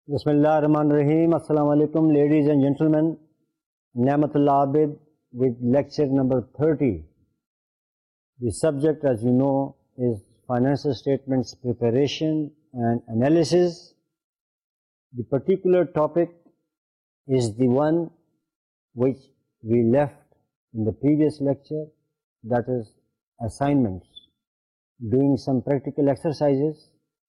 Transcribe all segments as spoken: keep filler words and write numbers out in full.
بسم اللہ الرحمن الرحیم. السلام علیکم لیڈیز اینڈ جینٹلمین. نعمت اللہ عابد with lecture number thirty. The subject, as you know, is financial statements preparation and analysis. The particular topic is the one which we left in the previous lecture, that is assignments, doing some practical exercises.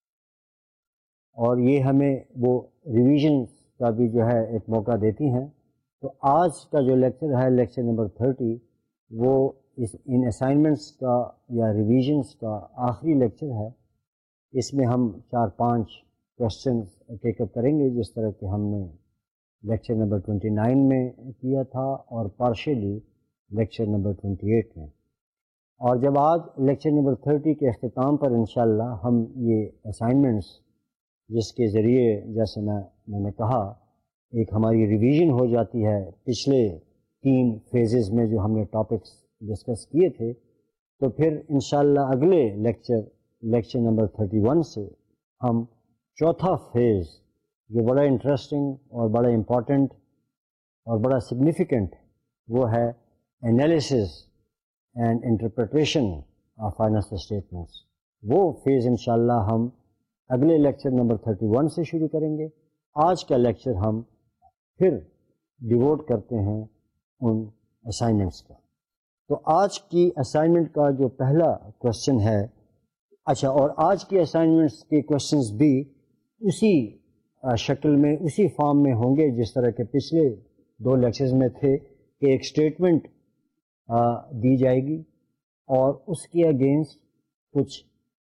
اور یہ ہمیں وہ revision کا بھی جو ہے ایک موقع دیتی ہیں. تو آج کا جو لیکچر ہے لیکچر نمبر تھرٹی وہ اس ان اسائنمنٹس کا یا ریویژنس کا آخری لیکچر ہے. اس میں ہم چار پانچ کوشچنز ٹیک اپ کریں گے جس طرح کہ ہم نے لیکچر نمبر ٹوئنٹی نائن میں کیا تھا اور partially lecture number twenty eight میں. اور جب آج لیکچر نمبر تھرٹی کے اختتام پر انشاءاللہ ہم یہ اسائنمنٹس جس کے ذریعے جیسے میں میں نے کہا ایک ہماری ریویژن ہو جاتی ہے پچھلے تین فیزز میں جو ہم نے ٹاپکس ڈسکس کیے تھے، تو پھر انشاءاللہ اگلے lecture lecture number thirty one سے ہم چوتھا فیز جو بڑا انٹرسٹنگ اور بڑا امپورٹنٹ اور بڑا سگنیفیکنٹ وہ ہے analysis and interpretation of financial statements. وہ فیز انشاءاللہ ہم اگلے لیکچر نمبر تھرٹی ون سے شروع کریں گے. آج کا لیکچر ہم پھر ڈیووٹ کرتے ہیں ان اسائنمنٹس کا. تو آج کی اسائنمنٹ کا جو پہلا کوشچن ہے، اچھا اور آج کی اسائنمنٹس کے کوشچنز بھی اسی شکل میں اسی فارم میں ہوں گے جس طرح کے پچھلے دو لیکچرز میں تھے کہ ایک اسٹیٹمنٹ دی جائے گی اور اس کے اگینسٹ کچھ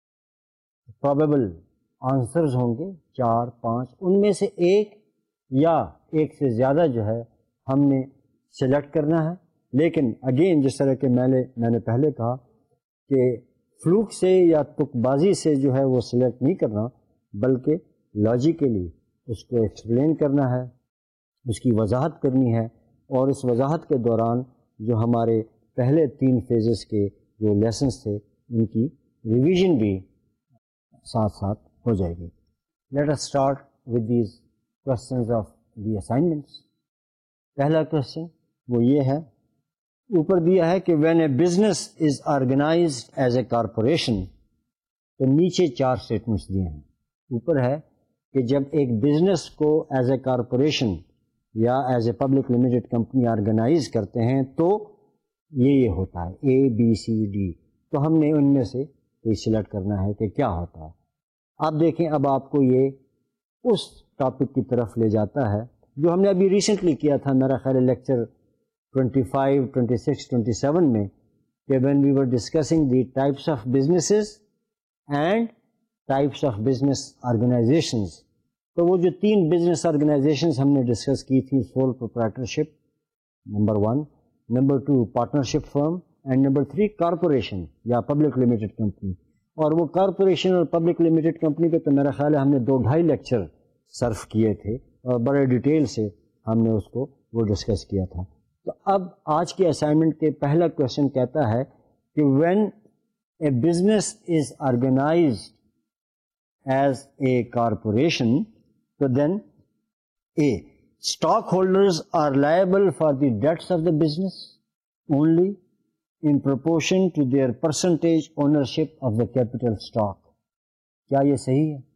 پروبیبل آنسرز ہوں گے چار پانچ، ان میں سے ایک یا ایک سے زیادہ جو ہے ہم نے سلیکٹ کرنا ہے. لیکن اگین جس طرح کہ میں نے میں نے پہلے کہا کہ فلوک سے یا تک بازی سے جو ہے وہ سلیکٹ نہیں کرنا، بلکہ لاجیکلی اس کو ایکسپلین کرنا ہے، اس کی وضاحت کرنی ہے، اور اس وضاحت کے دوران جو ہمارے پہلے تین فیزز کے جو لیسنس تھے ان کی ریویژن بھی ساتھ ساتھ ہو جائے گی. Let us start with these questions of the assignments. پہلا کوشچن وہ یہ ہے، اوپر دیا ہے کہ when a business is organized as a corporation, تو نیچے چار اسٹیٹمنٹس دیے ہیں. اوپر ہے کہ جب ایک بزنس کو ایز اے کارپوریشن یا as a public limited company organise کرتے ہیں تو یہ یہ ہوتا ہے اے بی سی ڈی. تو ہم نے ان میں سے کوئی سلیکٹ کرنا ہے کہ کیا ہوتا ہے. آپ دیکھیں اب آپ کو یہ اس ٹاپک کی طرف لے جاتا ہے جو ہم نے ابھی ریسنٹلی کیا تھا، میرا خیال ہے lecture twenty five twenty six twenty seven میں، کہ when we were discussing the types of businesses and types of business organisations. تو وہ جو تین بزنس آرگنائزیشنز ہم نے ڈسکس کی تھی، sole proprietorship number one, number two partnership firm, and number three corporation یا پبلک لمیٹڈ کمپنی. اور وہ کارپوریشن اور پبلک لمیٹڈ کمپنی پہ تو میرا خیال ہے ہم نے دو ڈھائی لیکچر صرف کیے تھے اور بڑے ڈیٹیل سے ہم نے اس کو وہ ڈسکس کیا تھا. تو اب آج کے اسائنمنٹ کے پہلا کویشچن کہتا ہے کہ when a business is organized as a corporation, تو then a stock holders are liable for the debts of the business only in proportion to their percentage ownership of the capital stock. کیا یہ صحیح ہے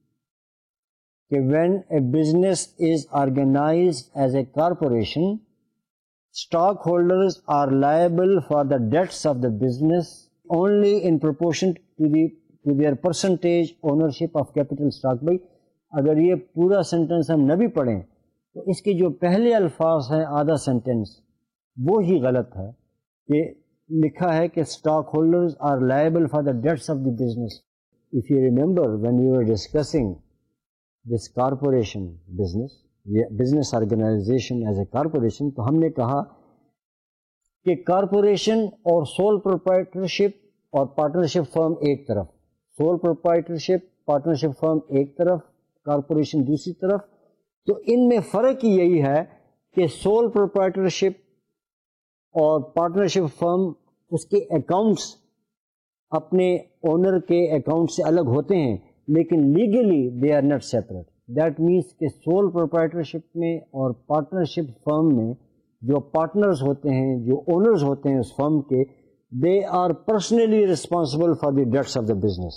کہ when a business is organized as a corporation, stockholders are liable for the debts of the business only in proportion to the to their percentage ownership of capital stock. بھائی اگر یہ پورا sentence ہم نہ بھی پڑھیں تو اس کے جو پہلے الفاظ ہیں آدھا سینٹنس وہ ہی غلط ہے کہ لکھا ہے کہ stock holders are liable for the debts of the business. If you remember when you are discussing this corporation business business organization as a corporation, تو ہم نے کہا کہ کارپوریشن اور سول پروپرائٹرشپ اور پارٹنرشپ فرم ایک طرف، سول پروپرائٹرشپ پارٹنرشپ فرم ایک طرف، کارپوریشن دوسری طرف. تو ان میں فرق یہی ہے کہ سول پروپرائٹرشپ اور پارٹنرشپ فرم اس کے اکاؤنٹس اپنے اونر کے اکاؤنٹ سے الگ ہوتے ہیں، لیکن legally they are not separate. That means کہ سول پروپرائٹرشپ میں اور پارٹنرشپ فرم میں جو پارٹنرز ہوتے ہیں, جو اونرز ہوتے ہیں اس فرم کے, they are personally responsible for the debts of the business.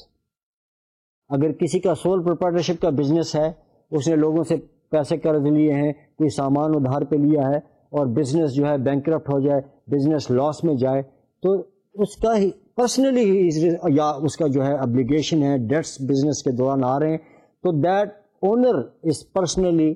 اگر کسی کا سول پروپرائٹرشپ کا بزنس ہے, اس نے لوگوں سے پیسے قرض لیے ہیں, کوئی سامان ادھار پہ لیا ہے, اور بزنس جو ہے بینکرپٹ ہو جائے, بزنس لاس میں جائے, تو اس کا ہی پرسنلی یا اس کا جو ہے ابلیگیشن ہے, ڈیٹس بزنس کے دوران آ رہے ہیں, تو that owner is personally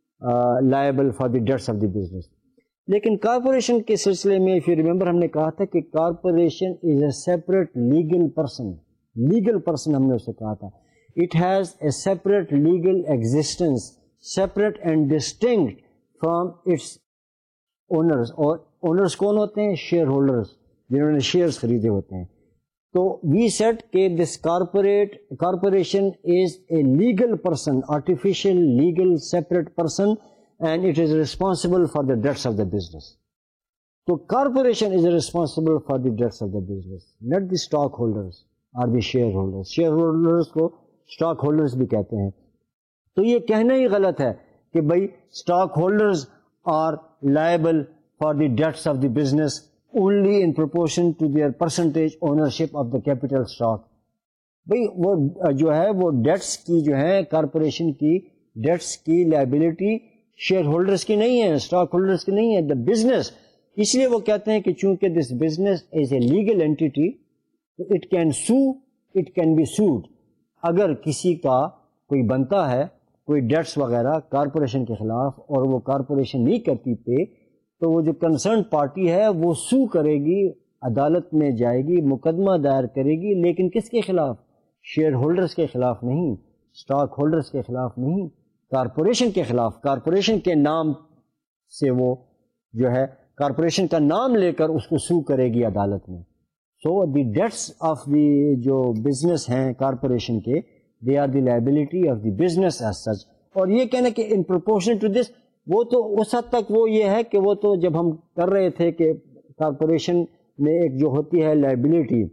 liable for the debts of the business. لیکن کارپوریشن کے سلسلے میں اف یو ریمبر ہم نے کہا تھا کہ corporation is a separate legal person. Legal person ہم نے اسے کہا تھا. It has a separate legal existence, separate and distinct from its owners. اور اونرز کون ہوتے ہیں؟ شیئر ہولڈرز, جنہوں نے شیئرز خریدے ہوتے ہیں. تو وی سیٹ کہ this corporate corporation is a legal person, artificial legal separate person, and it is responsible for the debts of the business. So corporation is responsible for the debts of the business, not the stockholders or the shareholders. Shareholders کو stockholders بھی کہتے ہیں. تو یہ کہنا ہی غلط ہے کہ بھائی stockholders are liable for the debts of the business only in proportion to their percentage ownership of the capital stock. بھائی وہ جو ہے وہ ڈیٹس کی جو ہے کارپوریشن کی ڈیٹس کی لائبلٹی شیئر ہولڈرس کی نہیں ہے, اسٹاک ہولڈرس کی نہیں ہے, دا بزنس. اس لیے وہ کہتے ہیں کہ چونکہ this business is a legal entity, it can sue, it can be sued. اگر کسی کا کوئی بنتا ہے کوئی ڈیٹس وغیرہ کارپوریشن کے خلاف اور وہ کارپوریشن نہیں کرتی پے, تو وہ جو کنسرن پارٹی ہے وہ سو کرے گی, عدالت میں جائے گی, مقدمہ دائر کرے گی, لیکن کس کے خلاف؟ شیئر ہولڈرس کے خلاف نہیں, اسٹاک ہولڈرس کے خلاف نہیں, کارپوریشن کے خلاف. کارپوریشن کے نام سے وہ جو ہے کارپوریشن کا نام لے کر اس کو سو کرے گی عدالت میں. سو دی ڈیٹس آف دی جو بزنس ہیں کارپوریشن کے, they are the liability of the business as such. اور یہ کہنا کہ ان پروپورشن ٹو دس, وہ تو اس حد تک وہ یہ ہے کہ وہ تو جب ہم کر رہے تھے کہ کارپوریشن میں ایک جو ہوتی ہے لائبلٹی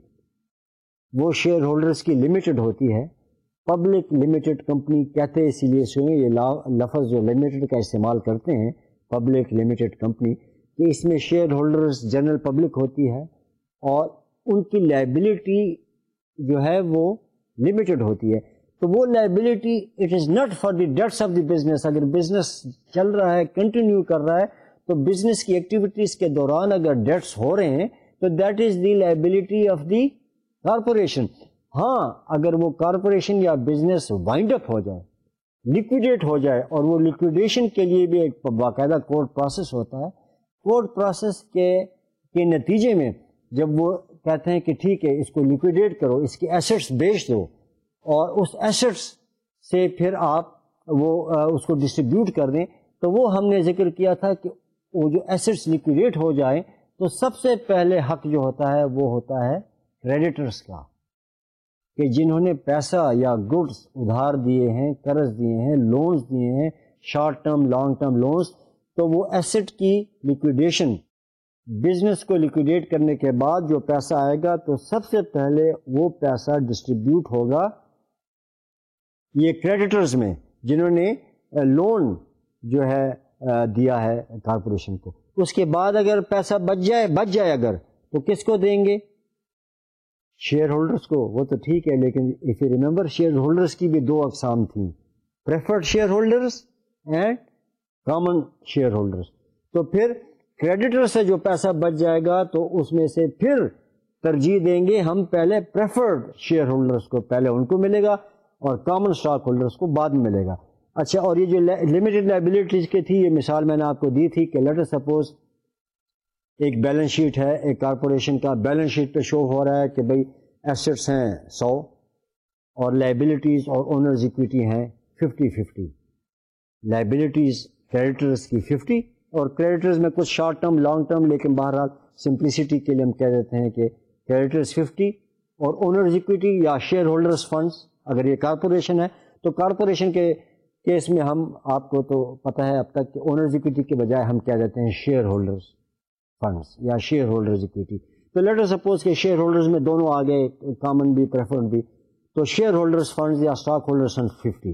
وہ شیئر ہولڈرس کی لمیٹڈ ہوتی ہے. پبلک لمیٹڈ کمپنی کہتے ہیں اسی لیے سنیں یہ لفظ جو لمیٹڈ کا استعمال کرتے ہیں, پبلک لمیٹڈ کمپنی, کہ اس میں شیئر ہولڈرز جنرل پبلک ہوتی ہے اور ان کی لائبلٹی جو ہے وہ لمیٹڈ ہوتی ہے. تو وہ liability it is not for the debts of the business. اگر بزنس چل رہا ہے, کنٹینیو کر رہا ہے, تو بزنس کی ایکٹیویٹیز کے دوران اگر ڈیٹس ہو رہے ہیں تو that is the liability of the corporation. ہاں اگر وہ کارپوریشن یا بزنس وائنڈ اپ ہو جائے, لیکویڈیٹ ہو جائے, اور وہ لیکویڈیشن کے لیے بھی ایک باقاعدہ کورٹ پروسیس ہوتا ہے, کورٹ پروسیس کے کے نتیجے میں جب وہ کہتے ہیں کہ ٹھیک ہے اس کو لیکویڈیٹ کرو, اس کی ایسٹس بیچ دو, اور اس ایسٹس سے پھر آپ وہ اس کو ڈسٹریبیوٹ کر دیں, تو وہ ہم نے ذکر کیا تھا کہ وہ جو ایسٹس لیکویڈیٹ ہو جائیں تو سب سے پہلے حق جو ہوتا ہے وہ ہوتا ہے کریڈیٹرز کا, کہ جنہوں نے پیسہ یا گڈس ادھار دیے ہیں, قرض دیے ہیں, لونز دیے ہیں, short term long term loans, تو وہ ایسٹ کی لیکویڈیشن, بزنس کو لیکویڈیٹ کرنے کے بعد جو پیسہ آئے گا تو سب سے پہلے وہ پیسہ ڈسٹریبیوٹ ہوگا یہ کریڈیٹرز میں جنہوں نے لون جو ہے دیا ہے کارپوریشن کو. اس کے بعد اگر پیسہ بچ جائے بچ جائے اگر تو کس کو دیں گے؟ شیئر ہولڈرز کو. وہ تو ٹھیک ہے, لیکن if you remember share holders کی بھی دو اقسام تھیں, preferred share holders and common share holders. تو پھر کریڈیٹر سے جو پیسہ بچ جائے گا تو اس میں سے پھر ترجیح دیں گے ہم پہلے پریفرڈ شیئر ہولڈرز کو, پہلے ان کو ملے گا, اور کامن اسٹاک ہولڈرز کو بعد میں ملے گا. اچھا, اور یہ جو لمیٹڈ لائبلٹیز کی تھی, یہ مثال میں نے آپ کو دی تھی کہ لیٹ اس سپوز ایک بیلنس شیٹ ہے ایک کارپوریشن کا, بیلنس شیٹ پہ شو ہو رہا ہے کہ بھئی ایسٹس ہیں سو اور لائبلٹیز اور اونرز ایکویٹی ہیں ففٹی ففٹی, لائبلٹیز کریڈیٹرز کی ففٹی اور کریڈیٹرز میں کچھ شارٹ ٹرم لانگ ٹرم, لیکن بہرحال سمپلسٹی کے لیے ہم کہہ دیتے ہیں کہ کریڈیٹرز ففٹی اور اونرز ایکویٹی یا شیئر ہولڈرز فنڈز. اگر یہ کارپوریشن ہے تو کارپوریشن کے کیس میں ہم آپ کو تو پتہ ہے اب تک کہ اونرز ایکویٹی کے بجائے ہم کہہ دیتے ہیں شیئر ہولڈرز فنڈز یا شیئر ہولڈرز ایکویٹی. تو لیٹ اس سپوز کہ شیئر ہولڈرز میں دونوں آ گئے, کامن بھی پریفرڈ بھی, تو شیئر ہولڈرز فنڈز یا اسٹاک ہولڈرز فنڈ ففٹی.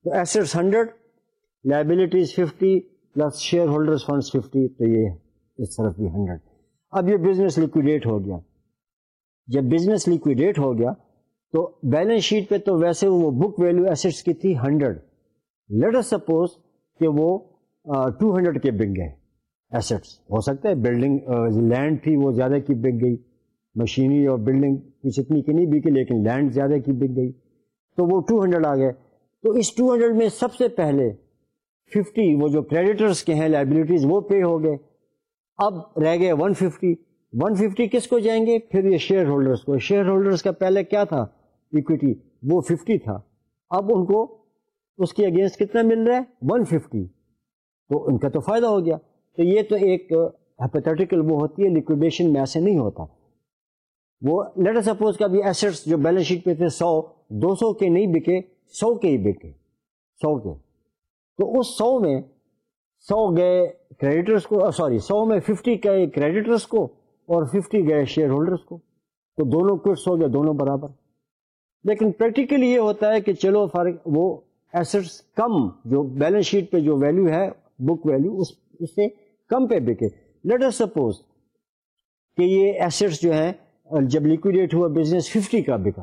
تو assets hundred, liabilities fifty plus share holders funds fifty, تو یہ اس طرف بھی ہنڈریڈ. اب یہ بزنس لیکویڈیٹ ہو گیا. جب بزنس لیکویڈیٹ ہو گیا تو بیلنس شیٹ پہ تو ویسے وہ بک ویلیو ایسٹس کی تھی ہنڈریڈ. لیٹ اس سپوز کہ وہ ٹو ہنڈریڈ کے بک گئے ایسٹس. ہو سکتا ہے بلڈنگ لینڈ تھی وہ زیادہ کی بک گئی، مشینری اور بلڈنگ کچھ اتنی کی نہیں بکی لیکن لینڈ زیادہ کی بک گئی، تو وہ ٹو ہنڈریڈ آ گئے. تو اس ٹو ہنڈریڈ میں سب سے پہلے ففٹی وہ جو کریڈیٹرس کے ہیں لائبلٹیز وہ پے ہو گئے. اب رہ گئے ون ففٹی. ون ففٹی کس کو جائیں گے؟ پھر یہ شیئر ہولڈرس کو. شیئر ہولڈرس کا پہلے کیا تھا ایکویٹی، وہ ففٹی تھا. اب ان کو اس کے اگینسٹ کتنا مل رہا ہے؟ One fifty. تو ان کا تو فائدہ ہو گیا. تو یہ تو ایک ہائپوتھیٹیکل وہ ہوتی ہے، لیکویڈیشن میں ایسے نہیں ہوتا. وہ لیٹ اس سپوز کا بھی ایسٹس جو بیلنس شیٹ پہ تھے سو، دو سو کے نہیں بکے، سو کے ہی بکے، سو کے. تو اس سو میں سو گئے کریڈیٹرس کو، سوری سو میں ففٹی گئے کریڈیٹرس کو اور ففٹی گئے شیئر ہولڈرس کو. تو دونوں کوٹس ہو گئے، دونوں برابر. لیکن پریکٹیکلی یہ ہوتا ہے کہ چلو فرق وہ ایسٹس کم جو بیلنس شیٹ پہ جو ویلیو ہے بک ویلیو اس اس سے کم پہ بکے. لیٹ اس سپوز کہ یہ ایسٹس جو ہیں جب لیکویڈیٹ ہوا بزنس ففٹی کا بکا،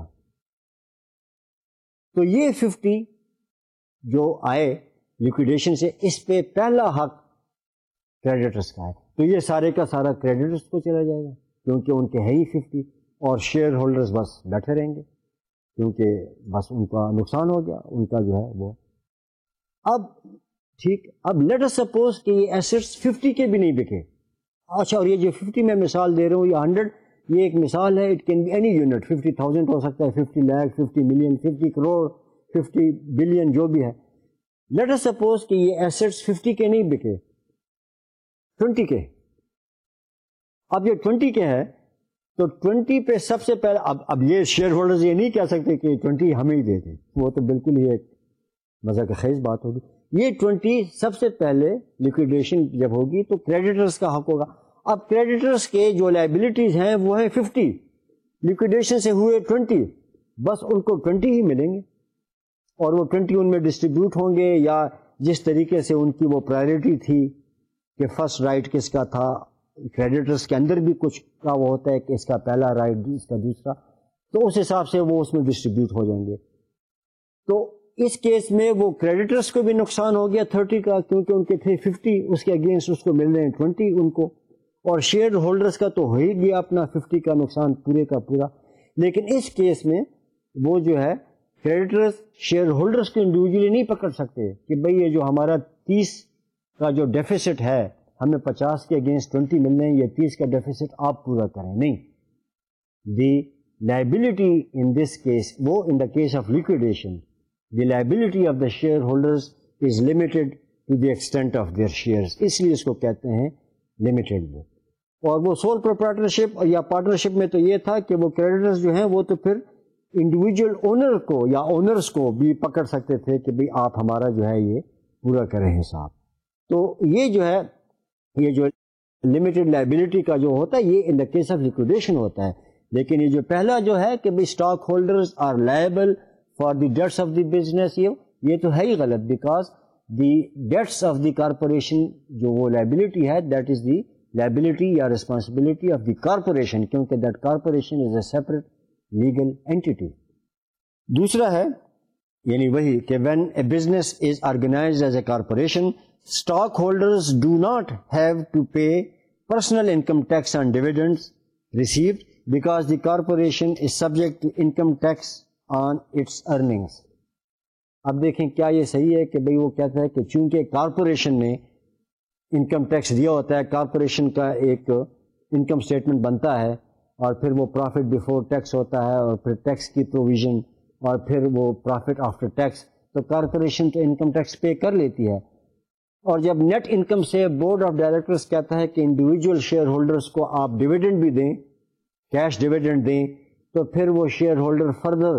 تو یہ ففٹی جو آئے لیکویڈیشن سے اس پہ پہلا حق کریڈیٹرس کا ہے. تو یہ سارے کا سارا کریڈیٹرس کو چلا جائے گا کیونکہ ان کے ہے ہی ففٹی، اور شیئر ہولڈرز بس بیٹھے رہیں گے کیونکہ بس ان کا نقصان ہو گیا ان کا جو ہے وہ. اب ٹھیک، اب لیٹ اس سپوز کہ یہ ایسٹس ففٹی کے بھی نہیں بکے. اچھا، اور یہ جو ففٹی میں مثال دے رہا ہوں، یہ ہنڈریڈ یہ ایک مثال ہے. It can be any unit, fifty thousand ہو سکتا ہے، fifty lakh, fifty million, fifty crore, fifty billion, جو بھی ہے. لیٹ اس سپوز کہ یہ ایسٹس ففٹی کے نہیں بکے، ٹوینٹی کے. اب یہ ٹوینٹی کے ہے تو ٹوینٹی پہ سب سے پہلے اب اب یہ شیئر ہولڈرز یہ نہیں کہہ سکتے کہ ٹوینٹی ہمیں ہی دے دیں، وہ تو بالکل ہی ایک مزہ خیز بات ہوگی. یہ ٹوینٹی سب سے پہلے لیکویڈیشن جب ہوگی تو کریڈیٹرز کا حق ہوگا. اب کریڈیٹرز کے جو لائبلٹیز ہیں وہ ہیں ففٹی، لیکویڈیشن سے ہوئے ٹوینٹی، بس ان کو ٹوینٹی ہی ملیں گے اور وہ ٹوینٹی ان میں ڈسٹریبیوٹ ہوں گے، یا جس طریقے سے ان کی وہ پرائرٹی تھی کہ فرسٹ رائٹ کس کا تھا. کریڈیٹرز کے اندر بھی کچھ کا وہ ہوتا ہے کہ اس کا پہلا رائٹ اس کا دوسرا، تو اس حساب سے وہ اس میں ڈسٹریبیوٹ ہو جائیں گے. تو اس کیس میں وہ کریڈیٹرز کو بھی نقصان ہو گیا تھرٹی کا کیونکہ ان کے تھے ففٹی، اس کے اگینسٹ اس کو مل رہے ہیں ٹوینٹی ان کو، اور شیئر ہولڈرز کا تو ہو ہی گیا اپنا ففٹی کا نقصان پورے کا پورا. لیکن اس کیس میں وہ جو ہے کریڈیٹرز شیئر ہولڈرز کو انڈیویجلی نہیں پکڑ سکتے کہ بھئی یہ جو ہمارا تیس کا جو ڈیفیسٹ ہے ہمیں پچاس کے اگینسٹ ٹوینٹی مل رہے ہیں، یہ تیس کا ڈیفیسٹ آپ پورا کریں. نہیں، the liability in this case, وہ in the case of liquidation the liability of the share holders is limited to the extent of their shares, اس لیے اس کو کہتے ہیں لمیٹڈ بک. اور وہ سول پروپرائٹرشپ یا پارٹنرشپ میں تو یہ تھا کہ وہ کریڈیٹرز جو ہیں وہ تو پھر انڈیویجول اونر کو یا اونرز کو بھی پکڑ سکتے تھے کہ بھئی آپ ہمارا جو ہے یہ پورا کریں حساب. تو یہ جو ہے یہ جو لمیٹڈ لائبلٹی کا جو ہوتا ہے یہ ان دا کیس آف لیکویڈیشن ہوتا ہے. لیکن یہ جو پہلا جو ہے کہ بھئی stock holders are liable for the debts of the business, یہ یہ تو ہے ہی غلط، because the debts of the corporation جو وہ لائبلٹی ہے دیٹ از دی لائبلٹی یا ریسپانسبلٹی آف دی کارپوریشن، کیونکہ that corporation is a separate legal entity. دوسرا ہے یعنی وہی کہ when a business is organized as a corporation stockholders do not have to pay personal income tax on dividends received because the corporation is subject to income tax on its earnings. اب دیکھیں کیا یہ صحیح ہے کہ بھئی وہ کہتا ہے کہ چونکہ کارپوریشن نے انکم ٹیکس دیا ہوتا ہے، کارپوریشن کا ایک انکم سٹیٹمنٹ بنتا ہے اور پھر وہ پروفٹ بیفور ٹیکس ہوتا ہے اور پھر ٹیکس کی پروویژن اور پھر وہ پروفٹ آفٹر ٹیکس، تو کارپوریشن تو انکم ٹیکس پے کر لیتی ہے. اور جب نیٹ انکم سے بورڈ آف ڈائریکٹرز کہتا ہے کہ انڈیویجول شیئر ہولڈرز کو آپ ڈیویڈنڈ بھی دیں، کیش ڈیویڈنڈ دیں، تو پھر وہ شیئر ہولڈر فردر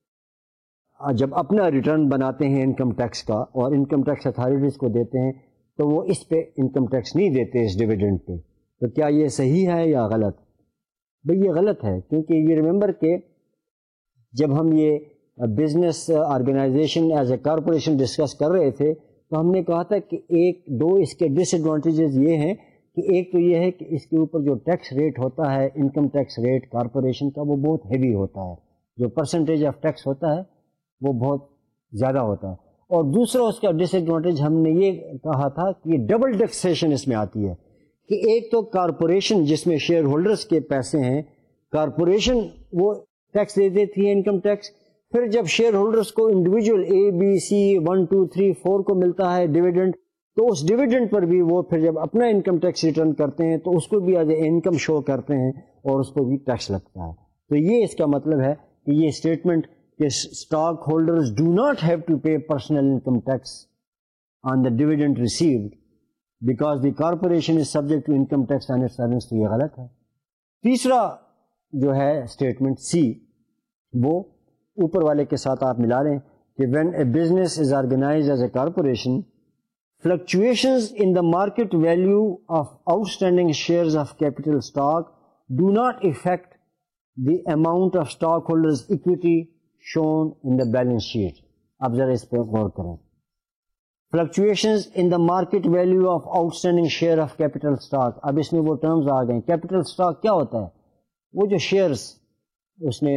جب اپنا ریٹرن بناتے ہیں انکم ٹیکس کا اور انکم ٹیکس اتھارٹیز کو دیتے ہیں تو وہ اس پہ انکم ٹیکس نہیں دیتے اس ڈیویڈنڈ پہ. تو کیا یہ صحیح ہے یا غلط؟ بھئی یہ غلط ہے، کیونکہ یہ ریممبر کہ جب ہم یہ business organization as a corporation discuss کر رہے تھے تو ہم نے کہا تھا کہ ایک دو اس کے ڈس ایڈوانٹیجز یہ ہیں کہ ایک تو یہ ہے کہ اس کے اوپر جو ٹیکس ریٹ ہوتا ہے انکم ٹیکس ریٹ کارپوریشن کا وہ بہت ہیوی ہوتا ہے, جو پرسنٹیج آف ٹیکس ہوتا ہے وہ بہت زیادہ ہوتا ہے. اور دوسرا اس کا ڈس ایڈوانٹیج ہم نے یہ کہا تھا کہ یہ ڈبل ٹیکسیشن اس میں آتی ہے کہ ایک تو کارپوریشن جس میں شیئر ہولڈرس کے پیسے ہیں, کارپوریشن وہ ٹیکس دے دیتی ہے انکم ٹیکس, پھر جب شیئر ہولڈرس کو individual A B C one two three four کو ملتا ہے ڈویڈنڈ, تو اس ڈویڈنڈ پر بھی وہ پھر جب اپنا انکم ٹیکس ریٹرن کرتے ہیں تو اس کو بھی ایز اے انکم شو کرتے ہیں اور اس کو بھی ٹیکس لگتا ہے. تو یہ اس کا مطلب ہے کہ یہ اسٹیٹمنٹ کہ stock holders do not have to pay personal income tax on the dividend received because the corporation is subject to income tax on its earnings, تو یہ غلط ہے. تیسرا جو ہے اسٹیٹمنٹ سی وہ اوپر والے کے ساتھ آپ ملا لیں کہ when a business is organized as a corporation fluctuations in the market value of outstanding shares of capital stock do not affect the amount of stockholders' equity shown in the balance sheet. اب ذرا اس پہ غور کریں. Fluctuations in the market value of outstanding share of capital stock. اب اس میں وہ terms آ گئے. capital stock کیا ہوتا ہے؟ وہ جو شیئرز اس نے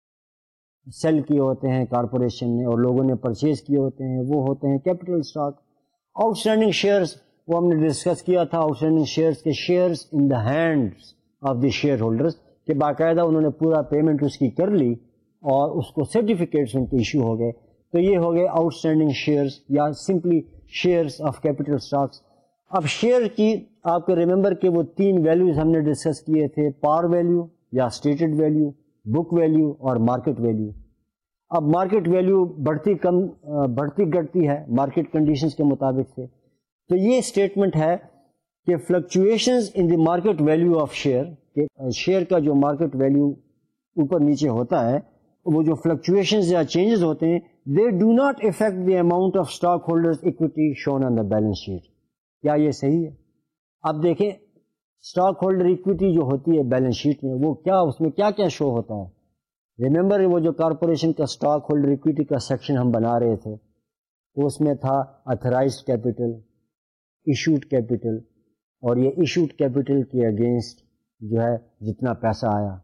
سیل کیے ہوتے ہیں کارپوریشن نے اور لوگوں نے پرچیز کیے ہوتے ہیں وہ ہوتے ہیں capital stock. Outstanding shares وہ ہم نے ڈسکس کیا تھا, آؤٹ اسٹینڈنگ شیئرس کے shares in the hands of the share holders کہ باقاعدہ انہوں نے پورا پیمنٹ اس کی کر لی اور اس کو سرٹیفکیٹس ان کے ایشو ہو گئے, تو یہ ہو گئے آؤٹ اسٹینڈنگ شیئرس یا simply shares of capital stocks. اب شیئر کی آپ کو ریممبر کہ وہ تین ویلیوز ہم نے ڈسکس کیے تھے, پار ویلیو یا اسٹیٹڈ ویلیو, بک ویلیو اور مارکیٹ ویلیو. اب مارکیٹ ویلیو بڑھتی کم بڑھتی گھٹتی ہے مارکیٹ کنڈیشنز کے مطابق سے, تو یہ اسٹیٹمنٹ ہے کہ fluctuations in the market value of share, کہ شیئر کا جو مارکیٹ ویلیو اوپر نیچے ہوتا ہے وہ جو فلکچویشنز یا چینجز ہوتے ہیں they do not affect the amount of stock holders equity shown on the balance sheet. کیا یہ صحیح ہے؟ اب دیکھیں اسٹاک ہولڈر اکویٹی جو ہوتی ہے بیلنس شیٹ میں وہ کیا اس میں کیا کیا شو ہوتا ہے. ریممبر وہ جو کارپوریشن کا اسٹاک ہولڈر اکویٹی کا سیکشن ہم بنا رہے تھے تو اس میں تھا اتھرائزڈ کیپٹل, ایشوڈ کیپٹل, اور یہ ایشوڈ کیپٹل کے اگینسٹ جو ہے جتنا پیسہ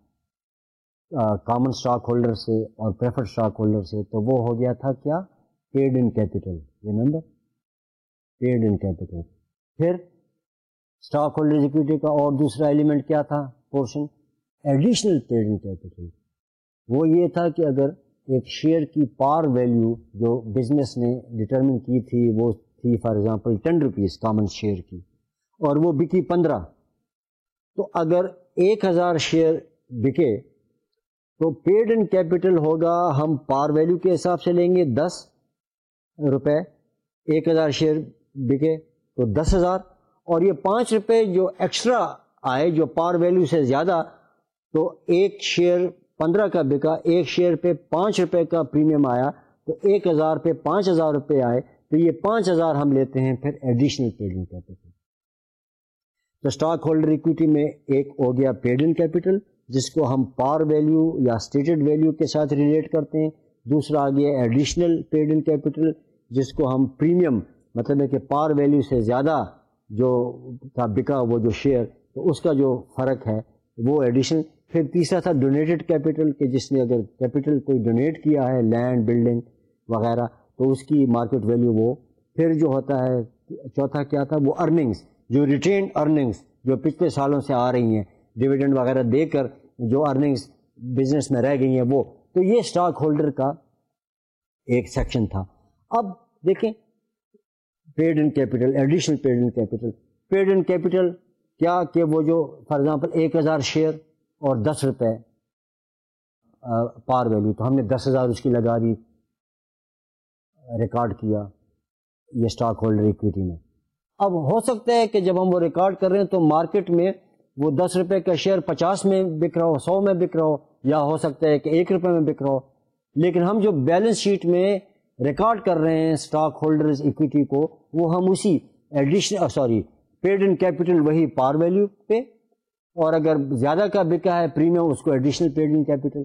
آیا کامن اسٹاک ہولڈر سے اور پریفرڈ اسٹاک ہولڈر سے تو وہ ہو گیا تھا کیا, paid in capital. Remember paid in capital. پھر اسٹاک ہولڈر اکویٹی کا اور دوسرا ایلیمنٹ کیا تھا portion, additional paid in capital. وہ یہ تھا کہ اگر ایک شیئر کی پار ویلیو جو بزنس نے ڈٹرمن کی تھی وہ تھی for example ten rupees common share کی اور وہ بکی پندرہ, تو اگر ایک ہزار شیئر بکے تو پیڈ ان کیپٹل ہوگا ہم پار ویلیو کے حساب سے لیں گے دس روپے, ایک ہزار شیئر بکے تو دس ہزار, اور یہ پانچ روپے جو ایکسٹرا آئے جو پار ویلیو سے زیادہ, تو ایک شیئر پندرہ کا بکا, ایک شیئر پہ پانچ روپے کا پریمیم آیا تو ایک ہزار پہ پانچ ہزار روپے آئے, تو یہ پانچ ہزار ہم لیتے ہیں پھر ایڈیشنل پیڈ ان کیپٹل. تو اسٹاک ہولڈر اکویٹی میں ایک ہو گیا پیڈ ان کیپٹل جس کو ہم پار ویلیو یا اسٹیٹڈ ویلیو کے ساتھ ریلیٹ کرتے ہیں, دوسرا آ گیا ایڈیشنل پیڈ ان کیپٹل جس کو ہم پریمیم مطلب ہے کہ پار ویلیو سے زیادہ جو کا بکا وہ جو شیئر تو اس کا جو فرق ہے وہ ایڈیشنل. پھر تیسرا تھا ڈونیٹڈ کیپٹل کہ جس نے اگر کیپٹل کوئی ڈونیٹ کیا ہے لینڈ بلڈنگ وغیرہ تو اس کی مارکیٹ ویلیو وہ. پھر جو ہوتا ہے چوتھا کیا تھا وہ ارننگز, جو ریٹینڈ ارننگز جو پچھلے سالوں سے آ رہی ہیں ڈویڈنڈ وغیرہ دے کر جو ارننگز بزنس میں رہ گئی ہیں وہ, تو یہ اسٹاک ہولڈر کا ایک سیکشن تھا. اب دیکھیں paid in capital, additional paid in capital. Paid in capital کیا کہ وہ جو فار ایگزامپل ایک ہزار شیئر اور دس روپے پار ویلیو تو ہم نے دس ہزار اس کی لگا دی, ریکارڈ کیا یہ اسٹاک ہولڈر اکویٹی میں. اب ہو سکتا ہے کہ جب ہم وہ ریکارڈ کر رہے ہیں تو مارکیٹ میں وہ دس روپے کا شیئر پچاس میں بک رہا ہو, سو میں بک رہا ہو, یا ہو سکتا ہے کہ ایک روپے میں بک رہا ہو, لیکن ہم جو بیلنس شیٹ میں ریکارڈ کر رہے ہیں اسٹاک ہولڈرز اکویٹی کو وہ ہم اسی additional sorry paid in capital وہی پار ویلیو پہ, اور اگر زیادہ کا بکا ہے پریمیم اس کو ایڈیشنل پیڈ ان کیپٹل.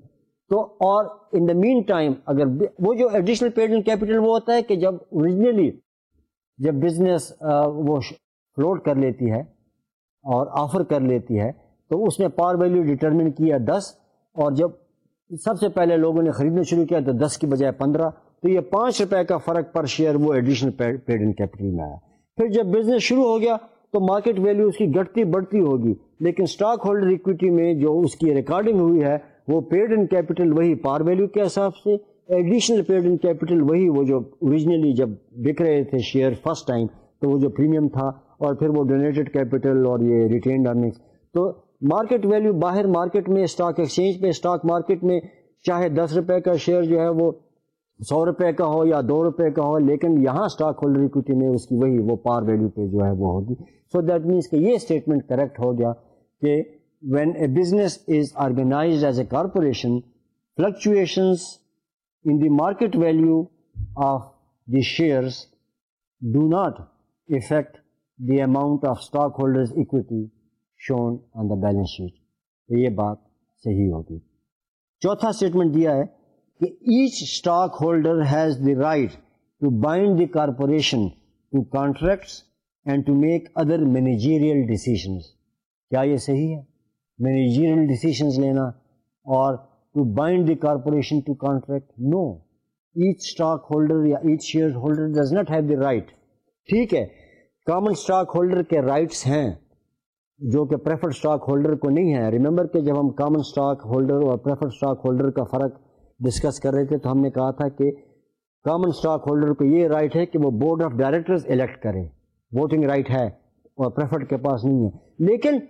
تو اور ان دا مین ٹائم اگر وہ جو ایڈیشنل پیڈ ان کیپٹل وہ ہوتا ہے کہ جب اوریجنلی جب بزنس وہ فلوٹ کر لیتی ہے اور آفر کر لیتی ہے تو اس نے پار ویلیو ڈٹرمن کیا دس, اور جب سب سے پہلے لوگوں نے خریدنا شروع کیا تو دس کی بجائے پندرہ, تو یہ پانچ روپے کا فرق پر شیئر وہ ایڈیشنل پیڈ ان کیپٹل میں آیا. پھر جب بزنس شروع ہو گیا تو مارکیٹ ویلیو اس کی گھٹتی بڑھتی ہوگی, لیکن اسٹاک ہولڈر ایکویٹی میں جو اس کی ریکارڈنگ ہوئی ہے وہ پیڈ ان کیپٹل وہی پار ویلیو کے حساب سے, ایڈیشنل پیڈ ان کیپٹل وہی وہ جو اوریجنلی جب بک رہے تھے شیئر فرسٹ ٹائم تو وہ جو پریمیم تھا, اور پھر وہ ڈونیٹڈ کیپٹل اور یہ ریٹینڈ ارننگس. تو مارکیٹ ویلیو باہر مارکیٹ میں اسٹاک ایکسچینج پہ اسٹاک مارکیٹ میں چاہے دس روپے کا شیئر جو ہے وہ سو روپے کا ہو یا دو روپے کا ہو, لیکن یہاں اسٹاک ہولڈر ایکویٹی میں اس کی وہی وہ پار ویلیو پہ جو ہے وہ ہوگی. سو دیٹ مینس کہ یہ اسٹیٹمنٹ کریکٹ ہو گیا کہ when a business is organized as a corporation, fluctuations in the market value of the shares do not affect the amount of stockholders' equity shown on the balance sheet. تو یہ بات صحیح ہوگی. چوتھا statement دیا ہے کہ each stockholder has the right to bind the corporation to contracts and to make other managerial decisions. کیا یہ صحیح ہے؟ مینیجیریل ڈیسیشنز لینا اور to bind the corporation to contract. No, each stock holder یا each share holder does not have the right. ٹھیک ہے, common stock holder کے رائٹس ہیں جو کہ پریفرڈ اسٹاک ہولڈر کو نہیں ہے. ریممبر کہ جب ہم کامن اسٹاک ہولڈر اور پریفرڈ اسٹاک ہولڈر کا فرق ڈسکس کر رہے تھے تو ہم نے کہا تھا کہ کامن اسٹاک ہولڈر کو یہ رائٹ ہے کہ وہ بورڈ آف ڈائریکٹرز الیکٹ کرے, ووٹنگ رائٹ ہے, اور پریفرڈ کے پاس نہیں ہے. لیکن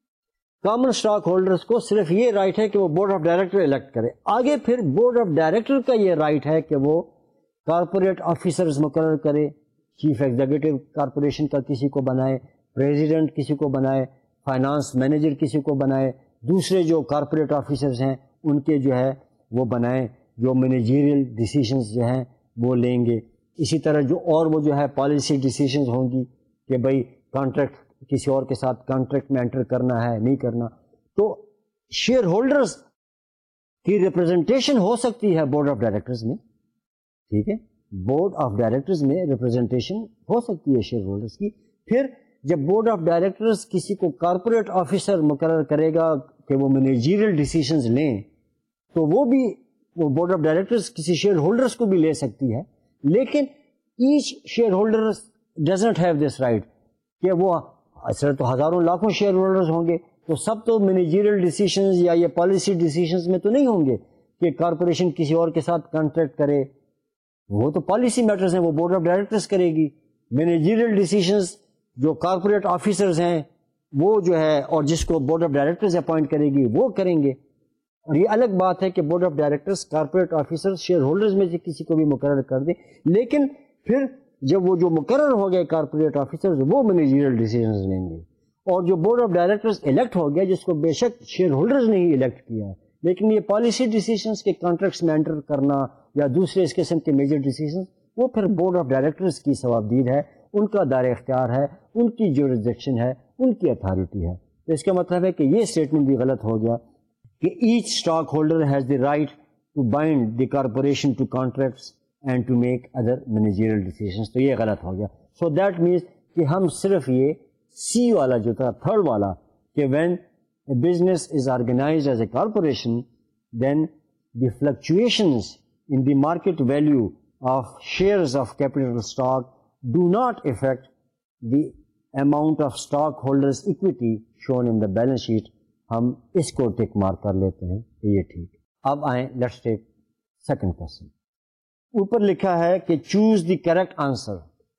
کامن اسٹاک ہولڈرز کو صرف یہ رائٹ ہے کہ وہ بورڈ آف ڈائریکٹر الیکٹ کرے. آگے پھر بورڈ آف ڈائریکٹر کا یہ رائٹ ہے کہ وہ کارپوریٹ آفیسرز مقرر کرے, چیف ایگزیکٹو کارپوریشن کا کسی کو بنائے, پریزیڈنٹ کسی کو بنائے, فائنانس مینیجر کسی کو بنائے, دوسرے جو کارپوریٹ آفیسرز ہیں ان کے جو ہے وہ بنائیں جو مینیجیریل ڈیسیشنز جو ہیں وہ لیں گے. اسی طرح جو اور وہ جو ہے پالیسی ڈیسیشنز ہوں گی کہ بھائی کانٹریکٹ کسی اور کے ساتھ کانٹریکٹ میں انٹر کرنا ہے نہیں کرنا, تو شیئر ہولڈرز کی ریپرزنٹیشن ہو سکتی ہے بورڈ آف ڈائریکٹرز میں. ٹھیک ہے, بورڈ آف ڈائریکٹرز میں ریپرزنٹیشن ہو سکتی ہے شیئر ہولڈرز کی. پھر جب بورڈ آف ڈائریکٹرز کسی کو کارپوریٹ آفیسر مقرر کرے گا کہ وہ مینیجیریل ڈیسیشنز لیں, تو وہ بھی وہ بورڈ آف ڈائریکٹرز کسی شیئر ہولڈرز کو بھی لے سکتی ہے. لیکن each share holder does not have this right کہ وہ اصل تو ہزاروں لاکھوں شیئر ہولڈرز ہوں گے تو سب تو مینیجیریل ڈیسیشنز یا یہ پالیسی ڈیسیشنز میں تو نہیں ہوں گے کہ کارپوریشن کسی اور کے ساتھ کانٹریکٹ کرے. وہ تو پالیسی میٹرز ہیں, وہ بورڈ آف ڈائریکٹرز کرے گی. مینیجیریل ڈیسیشنز جو کارپوریٹ آفیسرز ہیں وہ جو ہے اور جس کو بورڈ آف ڈائریکٹرز اپوائنٹ کرے گی وہ کریں گے. اور یہ الگ بات ہے کہ board of directors corporate officers share holders میں سے کسی کو بھی مقرر کر دیں, لیکن پھر جب وہ جو مقرر ہو گئے کارپوریٹ آفیسرز وہ مینیجیریل ڈیسیژنز لیں گے. اور جو بورڈ آف ڈائریکٹرز الیکٹ ہو گیا جس کو بے شک شیئر ہولڈرز نے ہی الیکٹ کیا ہے, لیکن یہ پالیسی ڈیسیژنز کے کانٹریکٹس میں انٹر کرنا یا دوسرے اس قسم کے میجر ڈیسیژنز وہ پھر بورڈ آف ڈائریکٹرز کی ثوابدید ہے, ان کا دائر اختیار ہے, ان کی جورسڈکشن ہے, ان کی اتھارٹی ہے. تو اس کا مطلب ہے کہ یہ اسٹیٹمنٹ بھی غلط ہو گیا کہ each stock holder has the right to bind the corporation to contracts and to make other managerial decisions. تو یہ غلط ہو گیا. سو دیٹ مینس کہ ہم صرف یہ سی والا جو تھا تھرڈ والا کہ when a business is organized as a corporation then the fluctuations in the market value of shares of capital stock do not affect the amount of stock holders equity shown in the balance sheet. ہم اس کو tick mark کر لیتے ہیں کہ یہ ٹھیک. اب آئیں لیٹس ٹیک سیکنڈ کوشچن. اوپر لکھا ہے کہ چوز دی کریکٹ آنسر.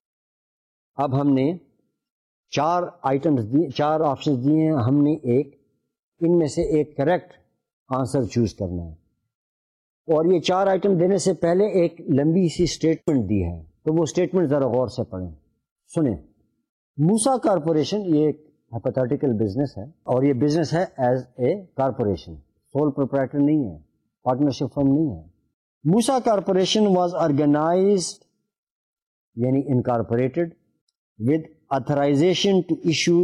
اب ہم نے چار آئٹمس دی چار آپشنز دیے ہیں, ہم نے ایک ان میں سے ایک کریکٹ آنسر چوز کرنا ہے. اور یہ چار آئٹم دینے سے پہلے ایک لمبی سی اسٹیٹمنٹ دی ہے, تو وہ اسٹیٹمنٹ ذرا غور سے پڑھیں سنیں. موسا کارپوریشن یہ ایک ہیپوتھیٹیکل بزنس ہے اور یہ بزنس ہے as a corporation, sole proprietor نہیں ہے, پارٹنرشپ فرم نہیں ہے. موسا کارپوریشن واز آرگنائزڈ یعنی incorporated with authorization to issue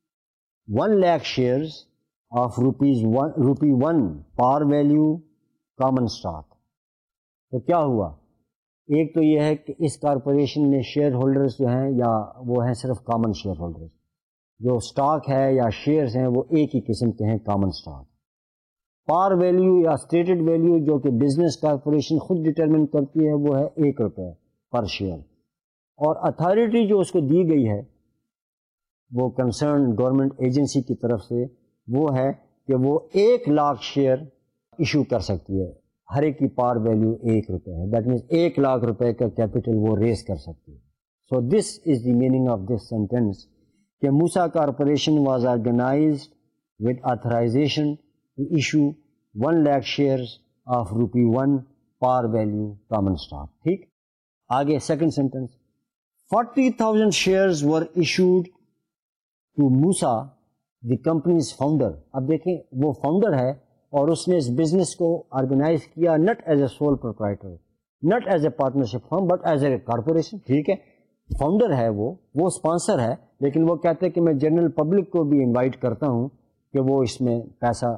one lakh shares of rupees one rupee one par value common stock. تو کیا ہوا؟ ایک تو یہ ہے کہ اس کارپوریشن میں شیئر ہولڈرز جو ہیں یا وہ ہیں صرف کامن شیئر ہولڈرز، جو اسٹاک ہے یا شیئرز ہیں وہ ایک ہی قسم کے ہیں، کامن اسٹاک. پار ویلیو یا اسٹیٹڈ ویلیو جو کہ بزنس کارپوریشن خود ڈٹرمن کرتی ہے وہ ہے ایک روپے پر شیئر، اور اتھارٹی جو اس کو دی گئی ہے وہ کنسرن گورنمنٹ ایجنسی کی طرف سے وہ ہے کہ وہ ایک لاکھ شیئر ایشو کر سکتی ہے. ہر ایک کی پار ویلیو ایک روپے ہے، دیٹ مینس ایک لاکھ روپے کا کیپٹل وہ ریز کر سکتی ہے. So this is the meaning of this sentence کہ Musa corporation was organized with authorization to issue one lakh shares of rupee one par value common stock. ٹھیک، آگے second sentence, forty thousand shares were issued to Musa the company's founder. اب دیکھیں وہ founder ہے اور اس نے اس business کو آرگنائز کیا not as a sole proprietor, not as a partnership firm but as a corporation. ٹھیک ہے، فاؤنڈر ہے وہ وہ اسپانسر ہے، لیکن وہ کہتے ہیں کہ میں جنرل پبلک کو بھی انوائٹ کرتا ہوں کہ وہ اس میں پیسہ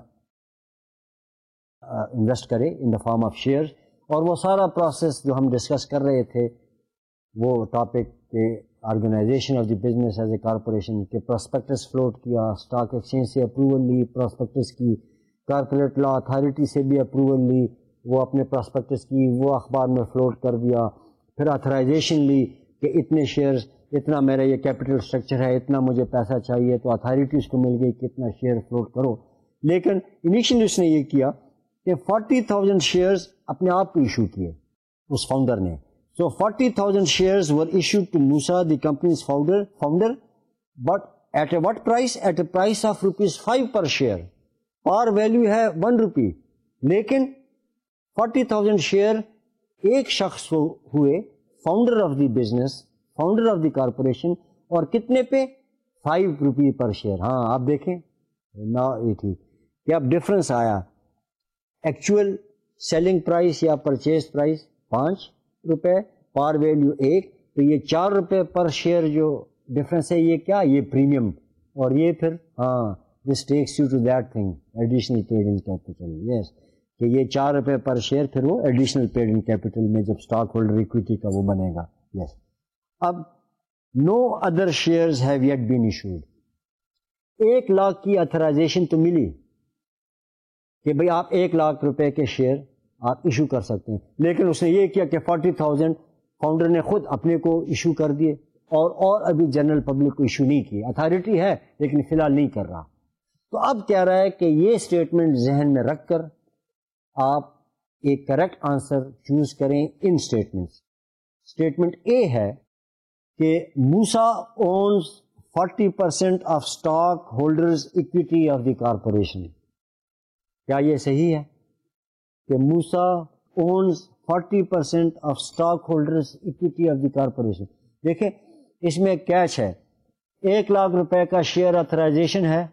انویسٹ کرے in the form of share. اور وہ سارا پروسیس جو ہم ڈسکس کر رہے تھے وہ ٹاپک کہ organization of the business as a corporation کے پراسپیکٹس فلوٹ کیا، اسٹاک ایکسچینج سے اپروول لی پراسپیکٹس کی، کارپوریٹ لا اتھارٹی سے بھی اپروول لی، وہ اپنے پراسپیکٹس کی وہ اخبار میں فلوٹ کر دیا، پھر آتھرائزیشن لی کہ اتنے شیئرز، اتنا میرا یہ کیپٹل اسٹرکچر ہے، اتنا مجھے پیسہ چاہیے، تو اتھارٹی اس کو مل گئی کہ اتنا شیئر فلوٹ کرو. لیکن انیشلی اس نے یہ کیا کہ فورٹی تھاؤزینڈ شیئرز اپنے آپ کو ایشو کیے اس فاؤنڈر نے. So forty thousand shares were issued to Musa the company's founder founder but at a what price? At a price of rupees five per share. Par value ہے one rupee, لیکن forty thousand share ایک شخص کو ہوئے، founder of the business, founder of the corporation, اور کتنے پہ؟ Five rupee per share. ہاں آپ دیکھیں نا یہ ٹھیک کہ اب ڈفرینس آیا، ایکچوئل سیلنگ پرائس یا پرچیز پرائس پانچ روپے، پار ویلیو ایک، تو یہ چار روپے پر شیئر جو ڈفرینس ہے یہ کیا؟ یہ پریمیم. اور یہ پھر ہاں this takes you to that thing additional paid in capital. Yes, کہ یہ چار روپے پر شیئر پھر وہ ایڈیشنل پیڈ ان کیپٹل میں جب اسٹاک ہولڈر اکویٹی کا وہ بنے گا. یس، اب no other shares have yet been issued. ایک لاکھ کی اتھرائزیشن تو ملی کہ بھئی آپ ایک لاکھ روپے کے شیئر آپ ایشو کر سکتے ہیں، لیکن اس نے یہ کیا کہ فورٹی تھاؤزینڈ فاؤنڈر نے خود اپنے کو ایشو کر دیے اور اور ابھی جنرل پبلک کو ایشو نہیں کی. اتھارٹی ہے لیکن فی الحال نہیں کر رہا. تو اب کہہ رہا ہے کہ یہ اسٹیٹمنٹ ذہن میں رکھ کر آپ ایک کریکٹ آنسر چوز کریں ان اسٹیٹمنٹس. اسٹیٹمنٹ اے ہے کہ Musa owns forty percent of stock holders equity of the corporation. کیا یہ صحیح ہے کہ Musa owns forty percent of stock holders equity of the corporation? دیکھیں اس میں کیچ ہے، ایک لاکھ روپے کا شیئر اتھرائزیشن ہے،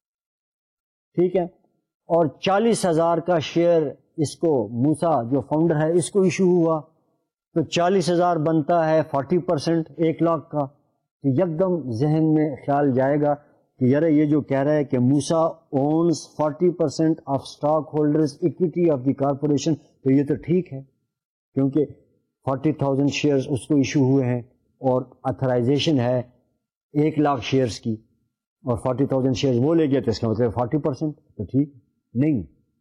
ٹھیک ہے، اور چالیس ہزار کا شیئر اس کو موسیٰ جو فاؤنڈر ہے اس کو ایشو ہوا، تو چالیس ہزار بنتا ہے فورٹی پرسینٹ ایک لاکھ کا. تو یکدم ذہن میں خیال جائے گا کہ یار یہ جو کہہ رہا ہے کہ Musa owns forty percent of stock holders equity of the corporation, تو یہ تو ٹھیک ہے کیونکہ فورٹی تھاؤزینڈ شیئرز اس کو ایشو ہوئے ہیں اور اتھرائزیشن ہے ایک لاکھ شیئرز کی، اور فورٹی تھاؤزینڈ شیئرز وہ لے گیا تو اس کا مطلب فورٹی پرسینٹ تو ٹھیک نہیں.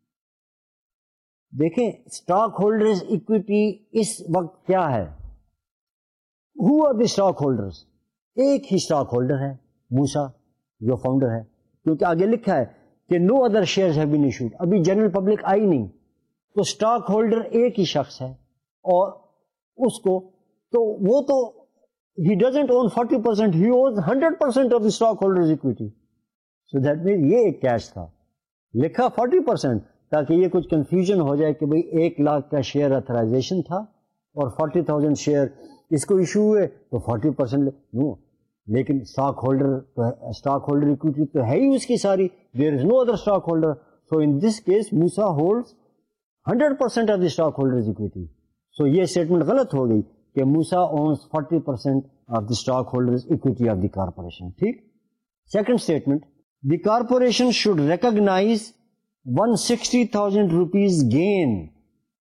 دیکھیں اسٹاک ہولڈرز اکویٹی اس وقت کیا ہے؟ Who are the stock holders? ایک ہی اسٹاک ہولڈر ہے موسیٰ جو فاؤنڈر ہے، کیونکہ آگے لکھا ہے کہ no other shares have been issued. ابھی جنرل پبلک آئی نہیں، تو اسٹاک ہولڈر ایک ہی شخص ہے اور اس کو تو وہ تو he doesn't own forty percent, he owns one hundred percent of the stockholders equity. So that means یہ ایک کیش تھا، لکھا forty percent تاکہ یہ کچھ کنفیوژن ہو جائے کہ بھئی ایک لاکھ کا شیئر اتھرائزیشن تھا اور forty thousand شیئر اس کو ایشو ہوئے تو forty percent نو، لیکن stock holder stock holder equity تو ہے ہی اس کی ساری. there is no other stockholder. So in this case Musa holds one hundred percent of the stockholders equity. So یہ اسٹیٹمنٹ غلط ہو گئی کہ Musa owns forty percent of the stockholders equity of the corporation. ٹھیک. Second statement, the corporation should recognize one hundred sixty thousand rupees gain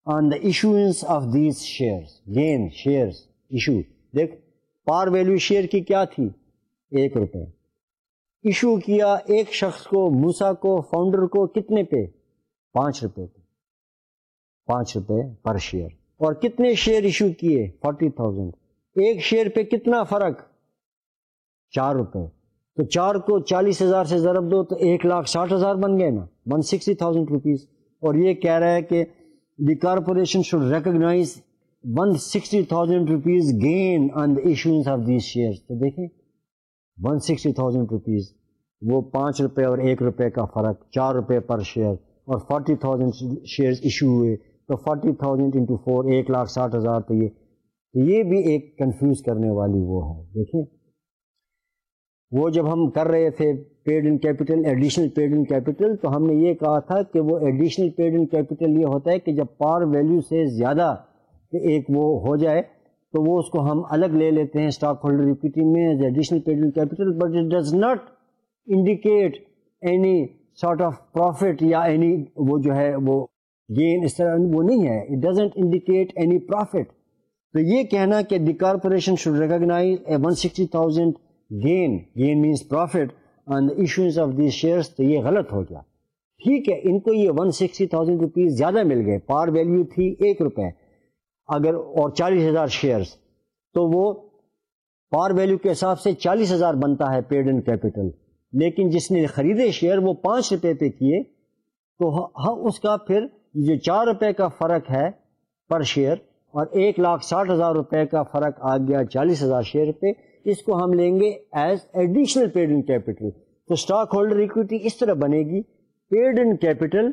on the issuance of these shares. Gain shares issue. دیکھ پار value share کی کیا تھی؟ ایک روپے. Issue کیا ایک شخص کو, موسا کو, فاؤنڈر کو, کتنے پہ؟ پانچ روپے پہ. پانچ روپے پر شیئر. اور کتنے شیئر ایشو کیے؟ Forty thousand. ایک شیئر پہ کتنا فرق؟ چار روپے. تو چار کو چالیس ہزار سے ضرب دو تو ایک لاکھ ساٹھ ہزار بن گئے نا, ون سکسٹی تھاؤزینڈ روپیز. اور یہ کہہ رہا ہے کہ the corporation should recognise one sixty thousand rupees gain on the issuance of these shares. تو دیکھیں ون سکسٹی تھاؤزینڈ روپیز, وہ پانچ روپے اور ایک روپے کا فرق, چار روپے پر شیئر, اور فورٹی تھاؤزینڈ شیئرز ایشو ہوئے تو فورٹی تھاؤزینڈ انٹو فور, ایک لاکھ ساٹھ ہزار. تو یہ تو یہ بھی ایک کنفیوز کرنے والی وہ ہے. دیکھیں وہ جب ہم کر رہے تھے paid in capital, additional paid in capital, تو ہم نے یہ کہا تھا کہ وہ ایڈیشنل پیڈ ان کیپٹل یہ ہوتا ہے کہ جب پار ویلیو سے زیادہ ایک وہ ہو جائے تو وہ اس کو ہم الگ لے لیتے ہیں اسٹاک ہولڈر ایکویٹی میں as additional paid in capital, but it does not indicate any sort of profit یا اینی وہ جو ہے وہ گین, اس طرح وہ نہیں ہے. It doesn't indicate any profit. تو یہ کہنا کہ the corporation should recognise a one sixty thousand gain, gain means profit on the issuance of these shares, تو یہ غلط ہو گیا. ٹھیک ہے, ان کو یہ ون سکسٹی تھاؤزینڈ روپیز زیادہ مل گئے, پار ویلیو تھی ایک روپے اگر, اور چالیس ہزار شیئرس, تو وہ پار ویلیو کے حساب سے چالیس ہزار بنتا ہے پیڈ ان کیپٹل. لیکن جس نے خریدے شیئر وہ پانچ روپے پہ کیے, تو ہم اس کا پھر جو چار روپے کا فرق ہے پر شیئر اور ایک لاکھ ساٹھ ہزار روپے کا فرق آ گیا چالیس ہزار شیئر پہ, اس کو ہم لیں گے as additional paid in capital. تو اسٹاک ہولڈر ایکویٹی اس طرح بنے گی, paid in capital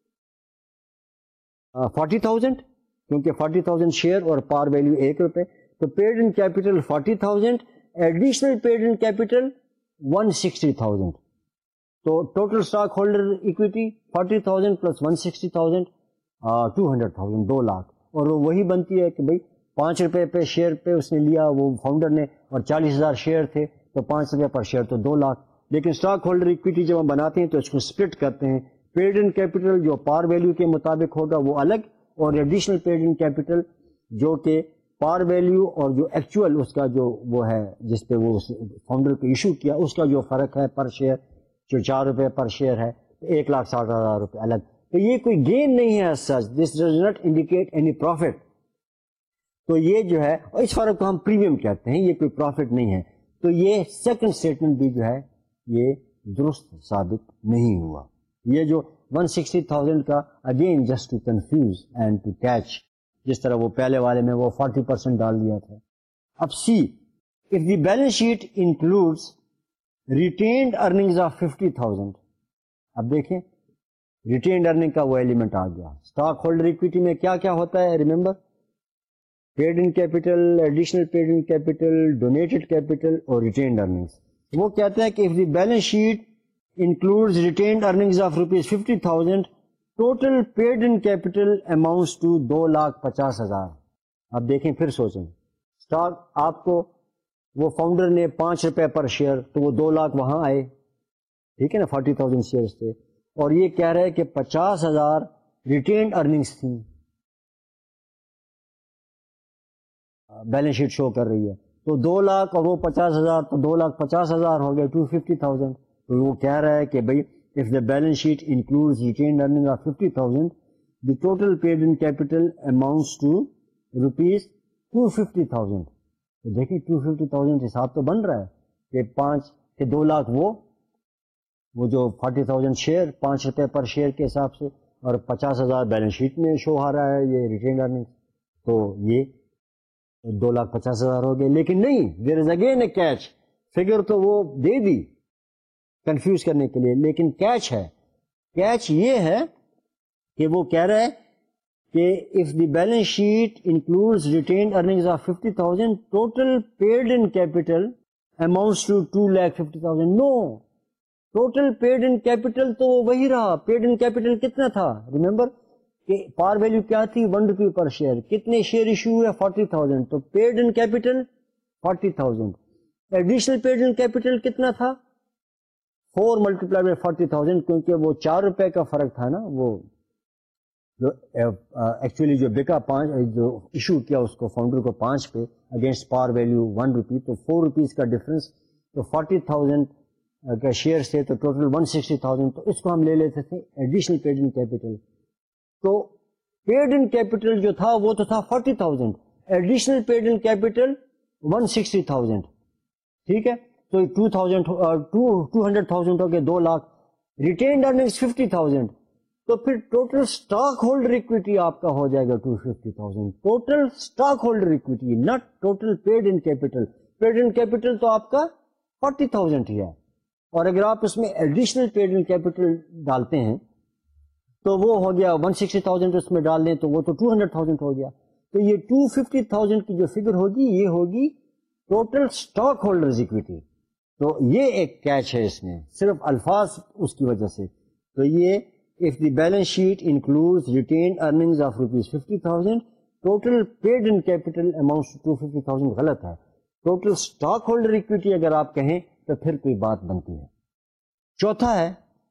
forty thousand, کیونکہ فورٹی تھاؤزینڈ شیئر اور پار ویلیو ایک روپے, تو paid in capital forty thousand, additional paid in capital one sixty thousand. تو total stockholder equity forty thousand plus one sixty thousand, two hundred thousand, دو لاکھ. اور وہی بنتی ہے کہ بھائی پانچ روپے پہ شیئر پہ اس نے لیا وہ فاؤنڈر نے, اور چالیس ہزار شیئر تھے تو پانچ روپے پر شیئر تو دو لاکھ. لیکن اسٹاک ہولڈر ایکویٹی جب ہم بناتے ہیں تو اس کو اسپلٹ کرتے ہیں, پیڈ ان کیپٹل جو پار ویلیو کے مطابق ہوگا وہ الگ, اور ایڈیشنل پیڈ ان کیپٹل جو کہ پار ویلیو اور جو ایکچوئل اس کا جو وہ ہے جس پہ وہ فاؤنڈر کو ایشو کیا اس کا جو فرق ہے پر شیئر, جو چار روپے پر شیئر ہے, ایک لاکھ ساٹھ ہزار روپے الگ. تو یہ کوئی گین نہیں ہے سچ, this does not indicate any profit. تو یہ جو ہے, اور اس فرق کو ہم پریمیم کہتے ہیں, یہ کوئی پروفٹ نہیں ہے. تو یہ سیکنڈ اسٹیٹمنٹ بھی جو ہے یہ درست ثابت نہیں ہوا. یہ جو ون سکسٹی تھاؤزینڈ کا again just to confuse and to catch, جس طرح وہ پہلے والے میں وہ فورٹی پرسینٹ ڈال دیا تھا. اب see, if the balance sheet includes retained earnings of fifty thousand. اب دیکھیں ریٹینڈ ارننگ کا وہ ایلیمنٹ آ گیا. اسٹاک ہولڈر ایکویٹی میں کیا کیا ہوتا ہے remember? Paid in capital, additional paid in capital, donated capital اور ریٹینڈ ارننگز. وہ کہتے ہیں کہ if the balance sheet includes retained earnings of rupees fifty thousand, total paid in capital amounts to دو لاکھ پچاس ہزار. اب دیکھیں پھر سوچیں, اسٹاک آپ کو وہ فاؤنڈر نے پانچ روپے پر شیئر, تو وہ دو لاکھ وہاں آئے, ٹھیک ہے نا, فورٹی تھاؤزینڈ شیئرس تھے, اور یہ کہہ رہے کہ پچاس ہزار ریٹینڈ ارننگس تھیں, بیلنس شیٹ شو کر رہی ہے. تو دو لاکھ اور وہ پچاس ہزار, تو دو لاکھ پچاس ہزار ہو گئے, ٹو ففٹی تھاؤزینڈ. تو وہ کہہ رہا ہے کہ بھائی if the balance sheet includes retained earning of fifty thousand, the total paid in capital amounts to rupees two hundred fifty thousand. تو دیکھیں ٹو ففٹی تھاؤزینڈ حساب تو بن رہا ہے کہ پانچ کہ دو لاکھ وہ وہ جو فورٹی تھاؤزینڈ شیئر پانچ روپے پر شیئر کے حساب سے, اور پچاس ہزار بیلنس شیٹ میں شو آ رہا ہے یہ ریٹینڈ ارننگ, تو یہ دو لاکھ پچاس ہزار ہو گئے. لیکن نہیں, there is again a catch, figure تو وہ دے دی کنفیوز کرنے کے لیے, لیکن کیچ ہے. کیچ یہ ہے کہ وہ کہہ رہا ہے کہ if the balance sheet includes retained earnings of fifty thousand, total paid in capital amounts to two lakh fifty thousand. No, total paid in capital تو وہی رہا. پیڈ ان کیپٹل کتنا تھا ریمبر کہ پار ویلیو کیا تھی, ون روپی پر شیئر. کتنے شیئر ایشو ہوئے, فورٹی تھاؤزینڈ. تو paid in capital forty thousand. Additional paid in capital کتنا تھا, four multiply by forty thousand, کیونکہ وہ چار روپے کا فرق تھا نا, وہ جو ایکچولی جو بکا پانچ جو ایشو کیا اس کو فاؤنڈر کو پانچ پہ اگینسٹ پار ویلیو ون روپی, تو فور روپیز کا ڈفرینس, تو فورٹی تھاؤزینڈ کا شیئر سے تو ٹوٹل ون سکسٹی تھاؤزینڈ, تو اس کو ہم لے لیتے تھے ایڈیشنل پیڈ ان کیپٹل. تو پیڈ ان کیپٹل جو تھا وہ تو تھا forty thousand, additional paid in capital one sixty thousand, ٹھیک ہے. تو two thousand two hundred thousand ہو گئے, دو lakh. Retained earnings fifty thousand, تو پھر ٹوٹل اسٹاک ہولڈر اکویٹی آپ کا ہو جائے گا two fifty thousand. Total stock holder equity, not total paid in capital. Paid in capital تو آپ کا فورٹی تھاؤزینڈ ہی ہے, اور اگر آپ اس میں ایڈیشنل پیڈ ان کیپٹل ڈالتے ہیں تو وہ ہو گیا ون سکسٹی تھاؤزینڈ, اس میں ڈال دیں تو وہ تو ٹو ہنڈریڈ تھاؤزینڈ ہو گیا. تو یہ ٹو ففٹی تھاؤزینڈ کی جو فگر ہوگی یہ ہوگی ٹوٹل اسٹاک ہولڈرز اکویٹی. تو یہ ایک کیچ ہے اس میں, صرف الفاظ اس کی وجہ سے. تو یہ if the balance sheet includes retained earnings of rupees fifty thousand, total paid in capital amounts to two hundred fifty thousand, غلط ہے. ٹوٹل اسٹاک ہولڈر اکویٹی اگر آپ کہیں تو پھر کوئی بات بنتی ہے. چوتھا ہے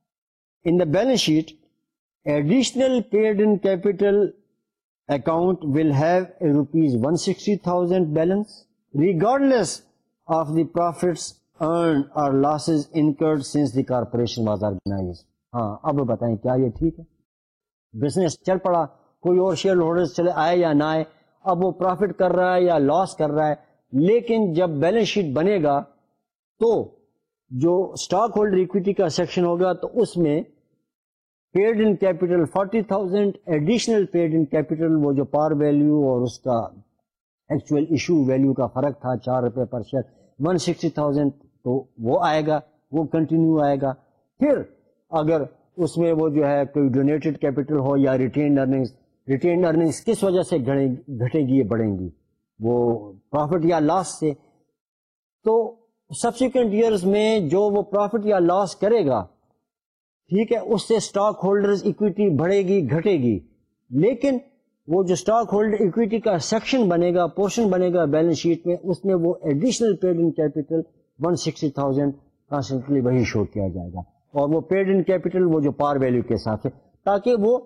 in the balance sheet additional paid in capital account will have a rupees one hundred sixty thousand balance regardless of the profits earned or losses incurred since the corporation was organized. ہاں اب بتائیں کیا یہ ٹھیک ہے؟ Business چل پڑا, کوئی اور شیئر ہولڈر چلے آئے یا نہ آئے, اب وہ پروفٹ کر رہا ہے یا لاس کر رہا ہے, لیکن جب بیلنس شیٹ بنے گا تو جو اسٹاک ہولڈر اکویٹی کا سیکشن ہوگا تو اس میں paid in capital forty thousand, additional paid in capital وہ جو پار ویلیو اور اس کا ایکچوئل ایشو ویلیو کا فرق تھا چار روپے پر شیئر, ون سکسٹی تھاؤزینڈ, تو وہ آئے گا, وہ کنٹینیو آئے گا. پھر اگر اس میں وہ جو ہے کوئی ڈونیٹڈ کیپٹل ہو یا ریٹینڈ ارننگز, ریٹینڈ ارننگز کس وجہ سے گھٹے گی یا بڑھیں گی؟ وہ پروفٹ یا لاس سے. تو سبسیکوینٹ ایئرز میں جو وہ پروفٹ یا لاس کرے گا, ٹھیک ہے, اس سے اسٹاک ہولڈرز اکویٹی بڑھے گی گھٹے گی, لیکن وہ جو اسٹاک ہولڈر اکویٹی کا سیکشن بنے گا, پورشن بنے گا بیلنس شیٹ میں, اس میں وہ additional paid in capital one sixty thousand constantly وہی شو کیا جائے گا, اور وہ پیڈ ان کیپٹل وہ جو پار ویلیو کے ساتھ ہے, تاکہ وہ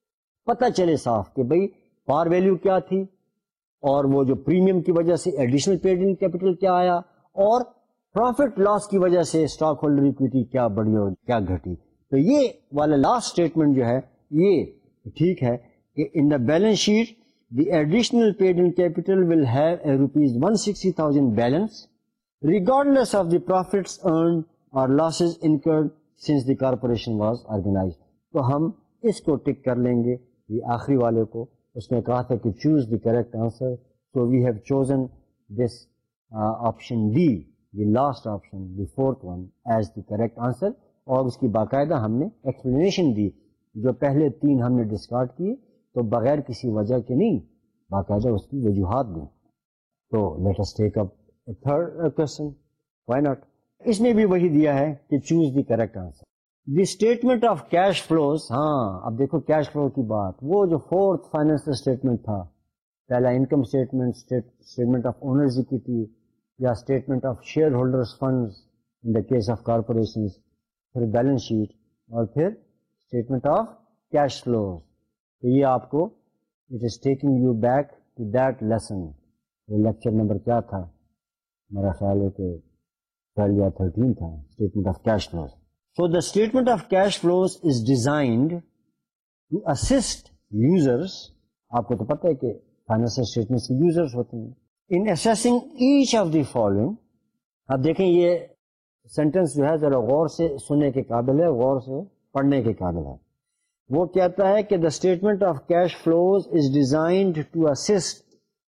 پتہ چلے صاف کہ بھئی پار ویلیو کیا تھی, اور وہ جو پریمیم کی وجہ سے ایڈیشنل پیڈ ان کیپٹل کیا آیا, اور پروفٹ لاس کی وجہ سے اسٹاک ہولڈر اکویٹی کیا بڑھی اور کیا گھٹی. تو یہ والا لاسٹ اسٹیٹمنٹ جو ہے یہ ٹھیک ہے کہ in the balance sheet the additional paid in capital will have a rupees one sixty thousand balance regardless of the profits earned اور losses incurred since the corporation was organized. تو ہم اس کو ٹک کر لیں گے, یہ آخری والے کو. اس نے کہا تھا کہ choose the correct answer, so we have chosen this uh, option D, the last option, the fourth one as the correct answer. اور اس کی باقاعدہ ہم نے ایکسپلینیشن دی, جو پہلے تین ہم نے ڈسکارڈ کیے تو بغیر کسی وجہ کے نہیں, باقاعدہ اس کی وجوہات دی. تو let us take up a third question, why not. اس میں بھی وہی دیا ہے کہ choose the correct answer. The statement of cash flows, ہاں اب دیکھو کیش فلو کی بات, وہ جو فورتھ فائنینشیل اسٹیٹمنٹ تھا, پہلا income statement, statement of owners equity یا statement of share holders funds in the case of corporations, پھر بیلنس شیٹ, اور پھر اسٹیٹمنٹ آف کیش فلوز. تو یہ آپ کو it is taking you back to that lesson. یہ لیکچر نمبر کیا تھا میرا خیال ہے کہ یا تھرٹین تھا, statement of cash flows. So the statement of cash flows is designed to assist users, آپ کو تو پتہ ہے کہ فائنینشیل اسٹیٹمنٹ کے یوزرس ہوتے ہیں, in assessing each of the following. اب دیکھیں یہ سینٹینس جو ہے ذرا غور سے سننے کے قابل ہے, غور سے پڑھنے کے قابل ہے. وہ کہتا ہے کہ the statement of cash flows is designed to assist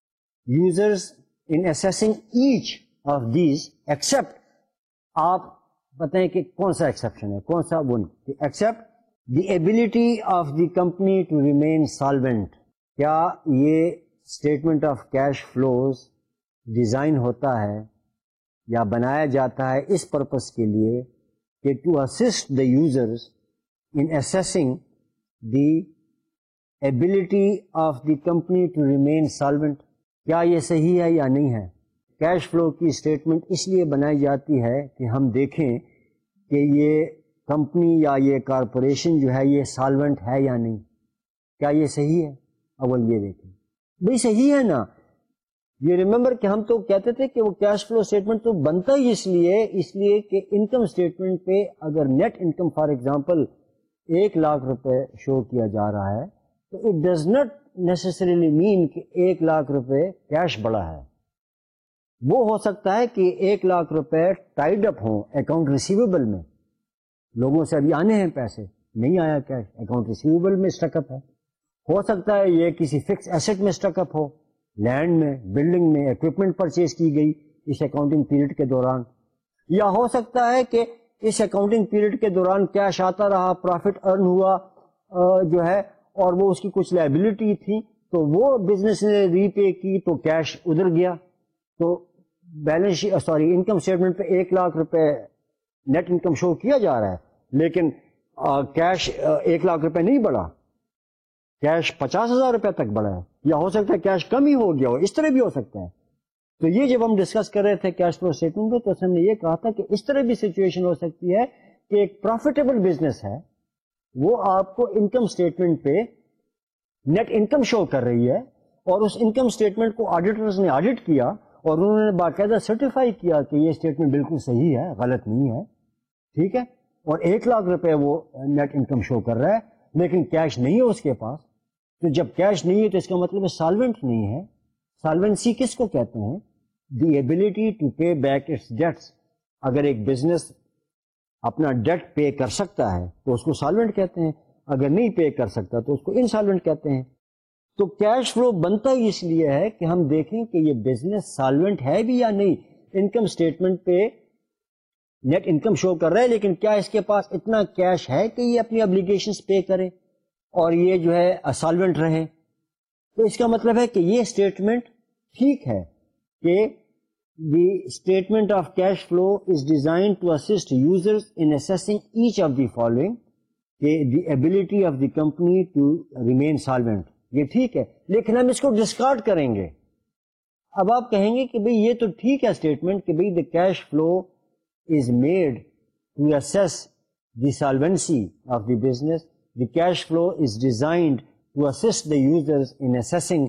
users in assessing each of these except. آپ بتائیں کہ کون سا ایکسیپشن ہے, کون سا وہ نہیں. Except the ability of the company to remain solvent. کیا یہ statement of cash flows design ہوتا ہے یا بنایا جاتا ہے اس پرپس کے لیے کہ to assist the users in assessing the ability of the company to remain solvent. کیا یہ صحیح ہے یا نہیں ہے؟ کیش فلو کی اسٹیٹمنٹ اس لیے بنائی جاتی ہے کہ ہم دیکھیں کہ یہ کمپنی یا یہ کارپوریشن جو ہے یہ سالوینٹ ہے یا نہیں. کیا یہ صحیح ہے؟ اول یہ دیکھیں بھئی صحیح ہے نا. یہ ریمبر کہ ہم تو کہتے تھے کہ وہ کیش فلو اسٹیٹمنٹ تو بنتا ہی اس لیے اس لیے کہ انکم اسٹیٹمنٹ پہ اگر نیٹ انکم فار ایگزامپل ایک لاکھ روپے شو کیا جا رہا ہے تو it does not necessarily mean کہ ایک لاکھ روپے کیش بڑا ہے. وہ ہو سکتا ہے کہ ایک لاکھ روپے ٹائڈ اپ ہوں اکاؤنٹ ریسیویبل میں, لوگوں سے ابھی آنے ہیں پیسے, نہیں آیا کیش, اکاؤنٹ ریسیویبل میں اسٹک اپ ہے. ہو سکتا ہے یہ کسی فکس ایسٹ میں اسٹک اپ ہو, لینڈ میں, بلڈنگ میں, اکوپمنٹ پرچیز کی گئی اس اکاؤنٹنگ پیریڈ کے دوران. یا ہو سکتا ہے کہ اس اکاؤنٹنگ پیریڈ کے دوران کیش آتا رہا, پروفٹ ارن ہوا جو ہے, اور وہ اس کی کچھ لائبلٹی تھی تو وہ بزنس نے ری پے کی تو کیش ادھر گیا. تو balance sheet sorry income statement پہ ایک لاکھ روپے نیٹ انکم شو کیا جا رہا ہے لیکن کیش ایک لاکھ روپے نہیں بڑھا, کیش پچاس ہزار روپے تک بڑھا ہے, یا ہو سکتا ہے کیش کم ہی ہو گیا ہو, اس طرح بھی ہو سکتا ہے. تو یہ جب ہم ڈسکس کر رہے تھے کیش فلو اسٹیٹمنٹ کو تو ہم نے یہ کہا تھا کہ اس طرح بھی سچویشن ہو سکتی ہے کہ ایک پروفیٹیبل بزنس ہے, وہ آپ کو انکم اسٹیٹمنٹ پہ نیٹ انکم شو کر رہی ہے, اور اس انکم اسٹیٹمنٹ کو آڈیٹرز نے آڈٹ کیا اور انہوں نے باقاعدہ سرٹیفائی کیا کہ یہ اسٹیٹمنٹ بالکل صحیح ہے, غلط نہیں ہے, ٹھیک ہے, اور ایک لاکھ روپے وہ نیٹ انکم شو کر رہا ہے لیکن کیش نہیں ہے اس کے پاس. تو جب کیش نہیں ہے تو اس کا مطلب سالوینٹ نہیں ہے. سالوینسی کس کو کہتے ہیں؟ The ability to pay back its debts. اگر ایک بزنس اپنا ڈیٹ پے کر سکتا ہے تو اس کو سالوینٹ کہتے ہیں, اگر نہیں پے کر سکتا تو اس کو انسالوینٹ کہتے ہیں. تو کیش فلو بنتا ہی اس لیے ہے کہ ہم دیکھیں کہ یہ بزنس سالوینٹ ہے بھی یا نہیں. انکم اسٹیٹمنٹ پہ نیٹ انکم شو کر رہا ہے لیکن کیا اس کے پاس اتنا کیش ہے کہ یہ اپنی ابلیگیشنز پے کرے اور یہ جو ہے سالوینٹ رہے؟ تو اس کا مطلب ہے کہ یہ اسٹیٹمنٹ ٹھیک ہے کہ the statement of cash flow is design to assist users in assessing each of the following, کہ the ability of the company to remain solvent. یہ ٹھیک ہے لیکن ہم اس کو ڈسکارڈ کریں گے. اب آپ کہیں گے کہ بھئی یہ تو ٹھیک ہے اسٹیٹمنٹ کہ بھئی the cash flow is made to assess the solvency of the business, the cash flow is designed to assist the users in assessing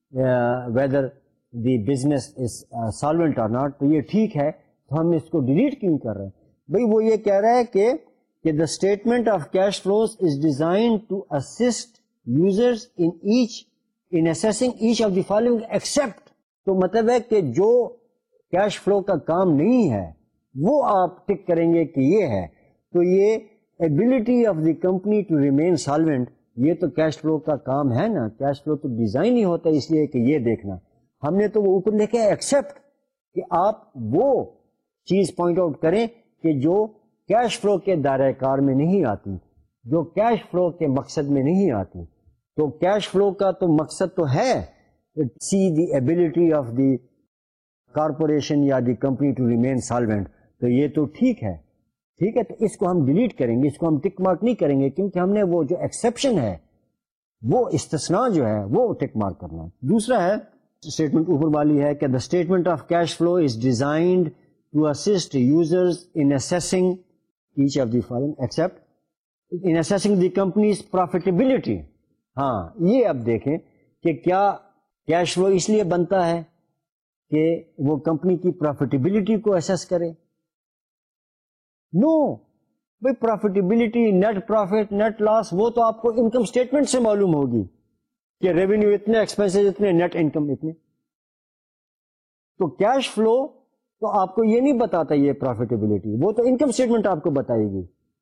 whether the business is solvent اور ناٹ. تو یہ ٹھیک ہے, تو ہم اس کو ڈیلیٹ کیوں کر رہے ہیں؟ بھئی وہ یہ کہہ رہا ہے کہ کہ the statement of cash flows is designed to assist users in each in assessing each of the following except. تو مطلب ہے کہ جو کیش فلو کا کام نہیں ہے وہ آپ ٹک کریں گے کہ یہ ہے. تو یہ ability of the company to remain solvent, یہ تو کیش فلو کا کام ہے نا. کیش فلو تو ڈیزائن ہی ہوتا ہے اس لیے کہ یہ دیکھنا. ہم نے تو وہ اوپر لکھا ہے ایکسپٹ, کہ آپ وہ چیز پوائنٹ آؤٹ کریں کہ جو کیش فلو کے دائرہ کار میں نہیں آتی, جو کیش فلو کے مقصد میں نہیں آتی. تو کیش فلو کا تو مقصد تو ہے see the ability of the corporation یا the company to remain solvent. تو یہ تو ٹھیک ہے, ٹھیک ہے, تو اس کو ہم ڈیلیٹ کریں گے, اس کو ہم ٹک مارک نہیں کریں گے کیونکہ ہم نے وہ جو ایکسیپشن ہے, وہ استثناء جو ہے وہ ٹک مارک کرنا ہے. دوسرا ہے اسٹیٹمنٹ اوپر والی ہے کہ the statement of cash flow is designed to assist users in assessing each of the following except in assessing the company's profitability. ہاں یہ اب دیکھیں کہ کیا کیش فلو اس لیے بنتا ہے کہ وہ کمپنی کی پروفیٹیبلٹی کو اسیس کرے؟ نو بھائی, profitability, net profit, net loss, وہ تو آپ کو انکم اسٹیٹمنٹ سے معلوم ہوگی کہ ریونیو اتنے, ایکسپینسز اتنے, نیٹ انکم اتنے. تو کیش فلو تو آپ کو یہ نہیں بتاتا یہ پروفیٹیبلٹی, وہ تو انکم اسٹیٹمنٹ آپ کو بتائے گی.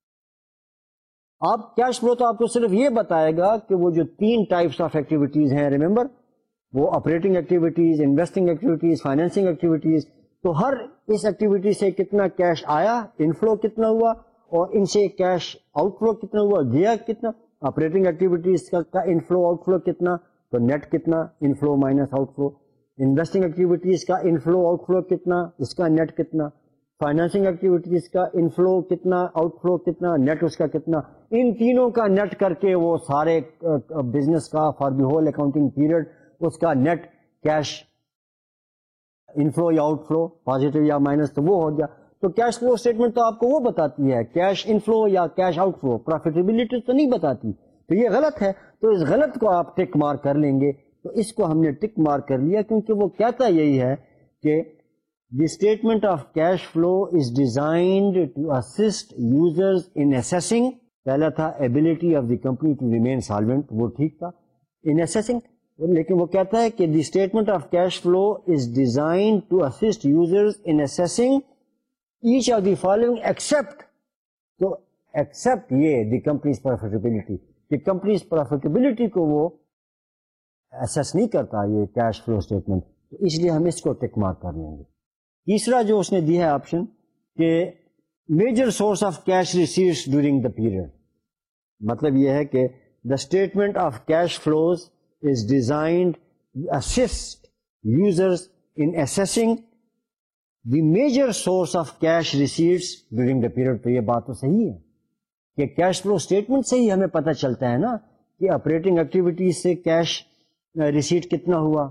آپ کیش فلو تو آپ کو صرف یہ بتائے گا کہ وہ جو تین ٹائپس آف ایکٹیویٹیز ہیں, ریمبر, وہ operating activities, investing activities, financing activities. تو ہر اس ایکٹیویٹی سے کتنا کیش آیا, انفلو کتنا ہوا, اور ان سے کیش آؤٹ فلو کتنا ہوا, گیا کتنا. آپریٹنگ ایکٹیویٹیز کا انفلو آؤٹ فلو کتنا, تو نیٹ کتنا, inflow minus outflow. Investing activities کا انفلو آؤٹ فلو کتنا, اس کا نیٹ کتنا. فائنینسنگ ایکٹیویٹیز کا انفلو کتنا, آؤٹ فلو کتنا, نیٹ اس کا کتنا. ان تینوں کا نیٹ کر کے وہ سارے بزنس کا for the whole accounting period اس کا نیٹ کیش انفلو یا آؤٹ فلو, پازیٹیو یا مائنس, تو وہ ہو گیا. تو کیش فلو اسٹیٹمنٹ تو آپ کو وہ بتاتی ہے کیش انفلو یا کیش آؤٹ فلو, پروفیٹیبلٹی تو نہیں بتاتی. تو یہ غلط ہے. تو اس غلط کو آپ ٹک مارک کر لیں گے. تو اس کو ہم نے ٹک مارک کر لیا کیونکہ وہ کہتا یہی ہے کہ the statement of cash flow is designed to assist users in assessing. پہلا تھا ability of the company to remain solvent, وہ ٹھیک تھا ان اسیسنگ, لیکن وہ کہتا ہے کہ the statement of cash flow is designed to assist users in assessing each of the following except. تو ایکسپٹ یہ دی کمپنیز پروفیٹیبلٹی, کہ کمپنیز پروفیٹیبلٹی کو وہ اسیس نہیں کرتا یہ کیش فلو اسٹیٹمنٹ, تو اس لیے ہم اس کو ٹک مارک کر لیں گے. تیسرا جو اس نے دیا ہے آپشن کہ major source of cash receipts during the period, مطلب یہ ہے کہ the statement of cash flows is designed assist users in assessing the major source of cash receipts during the period. تو یہ بات تو صحیح ہے کہ کیش فلو اسٹیٹمنٹ سے ہی ہمیں پتہ چلتا ہے نا کہ آپریٹنگ ایکٹیویٹیز سے کیش ریسیٹ کتنا ہوا,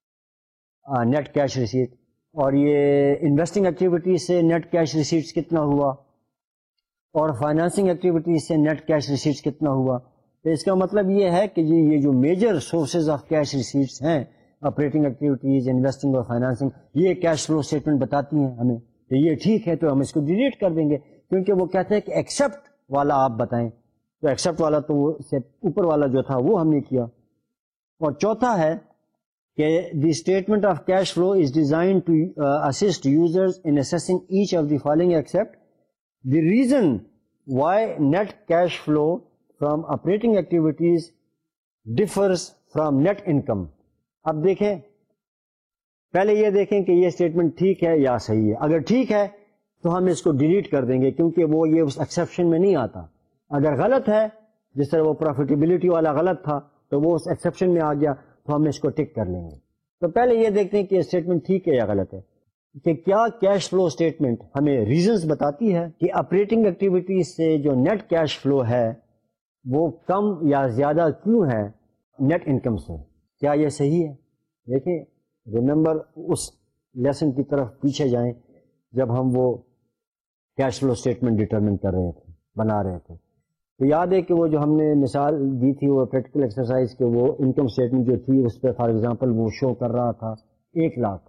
نیٹ کیش ریسیٹ, اور یہ انویسٹنگ ایکٹیویٹیز سے نیٹ کیش ریسیٹس کتنا ہوا, اور فائنانسنگ ایکٹیویٹیز سے نیٹ کیش ریسیٹس کتنا ہوا. تو اس کا مطلب یہ ہے کہ جی یہ جو major sources of cash receipts ہیں آپریٹنگ ایکٹیویٹیز, انویسٹنگ اور فائنانسنگ, یہ کیش فلو اسٹیٹمنٹ بتاتی ہیں ہمیں. تو یہ ٹھیک ہے, تو ہم اس کو ڈیلیٹ کر دیں گے کیونکہ وہ کہتے ہیں کہ ایکسیپٹ والا آپ بتائیں. تو ایکسیپٹ والا تو وہ سے اوپر والا جو تھا وہ ہم نے کیا. اور چوتھا ہے کہ the statement of cash flow is design to assist users in assessing each of the following except the reason why net cash flow from operating activities differs from net income. اب دیکھیں, پہلے یہ دیکھیں کہ یہ اسٹیٹمنٹ ٹھیک ہے یا صحیح ہے. اگر ٹھیک ہے تو ہم اس کو ڈیلیٹ کر دیں گے کیونکہ وہ یہ اس ایکسیپشن میں نہیں آتا. اگر غلط ہے, جس طرح وہ پروفیٹیبلٹی والا غلط تھا تو وہ اس ایکسیپشن میں آ گیا, تو ہم اس کو ٹک کر لیں گے. تو پہلے یہ دیکھتے ہیں کہ اسٹیٹمنٹ ٹھیک ہے یا غلط ہے, کہ کیا کیش فلو اسٹیٹمنٹ ہمیں ریزنز بتاتی ہے کہ آپریٹنگ ایکٹیویٹیز سے جو نیٹ کیش فلو ہے وہ کم یا زیادہ کیوں ہے نیٹ انکم سے. کیا یہ صحیح ہے؟ دیکھیں, ریممبر اس لیسن کی طرف پیچھے جائیں جب ہم وہ کیش فلو اسٹیٹمنٹ ڈٹرمن کر رہے تھے, بنا رہے تھے. تو یاد ہے کہ وہ جو ہم نے مثال دی تھی وہ پریکٹیکل ایکسرسائز کے, وہ انکم اسٹیٹمنٹ جو تھی اس پہ فار ایگزامپل وہ شو کر رہا تھا ایک لاکھ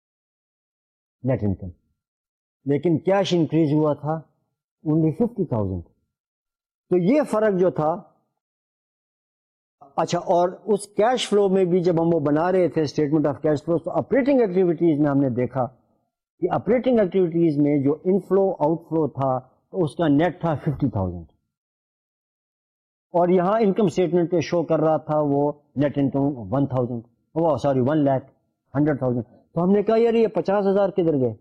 نیٹ انکم, لیکن کیش انکریز ہوا تھا اونلی ففٹی تھاؤزینڈ. تو یہ فرق جو تھا, اچھا, اور اس کیش فلو میں بھی جب ہم وہ بنا رہے تھے اسٹیٹمنٹ آف کیش فلو, تو آپریٹنگ ایکٹیویٹیز میں ہم نے دیکھا کہ آپریٹنگ ایکٹیویٹیز میں جو ان فلو آؤٹ فلو تھا تو اس کا نیٹ تھا ففٹی تھاؤزینڈ, اور یہاں انکم اسٹیٹمنٹ پہ شو کر رہا تھا وہ نیٹ انکم ون تھاؤزینڈ, وہ sorry one lakh hundred thousand. تو ہم نے کہا یار یہ پچاس ہزار کدھر گئے,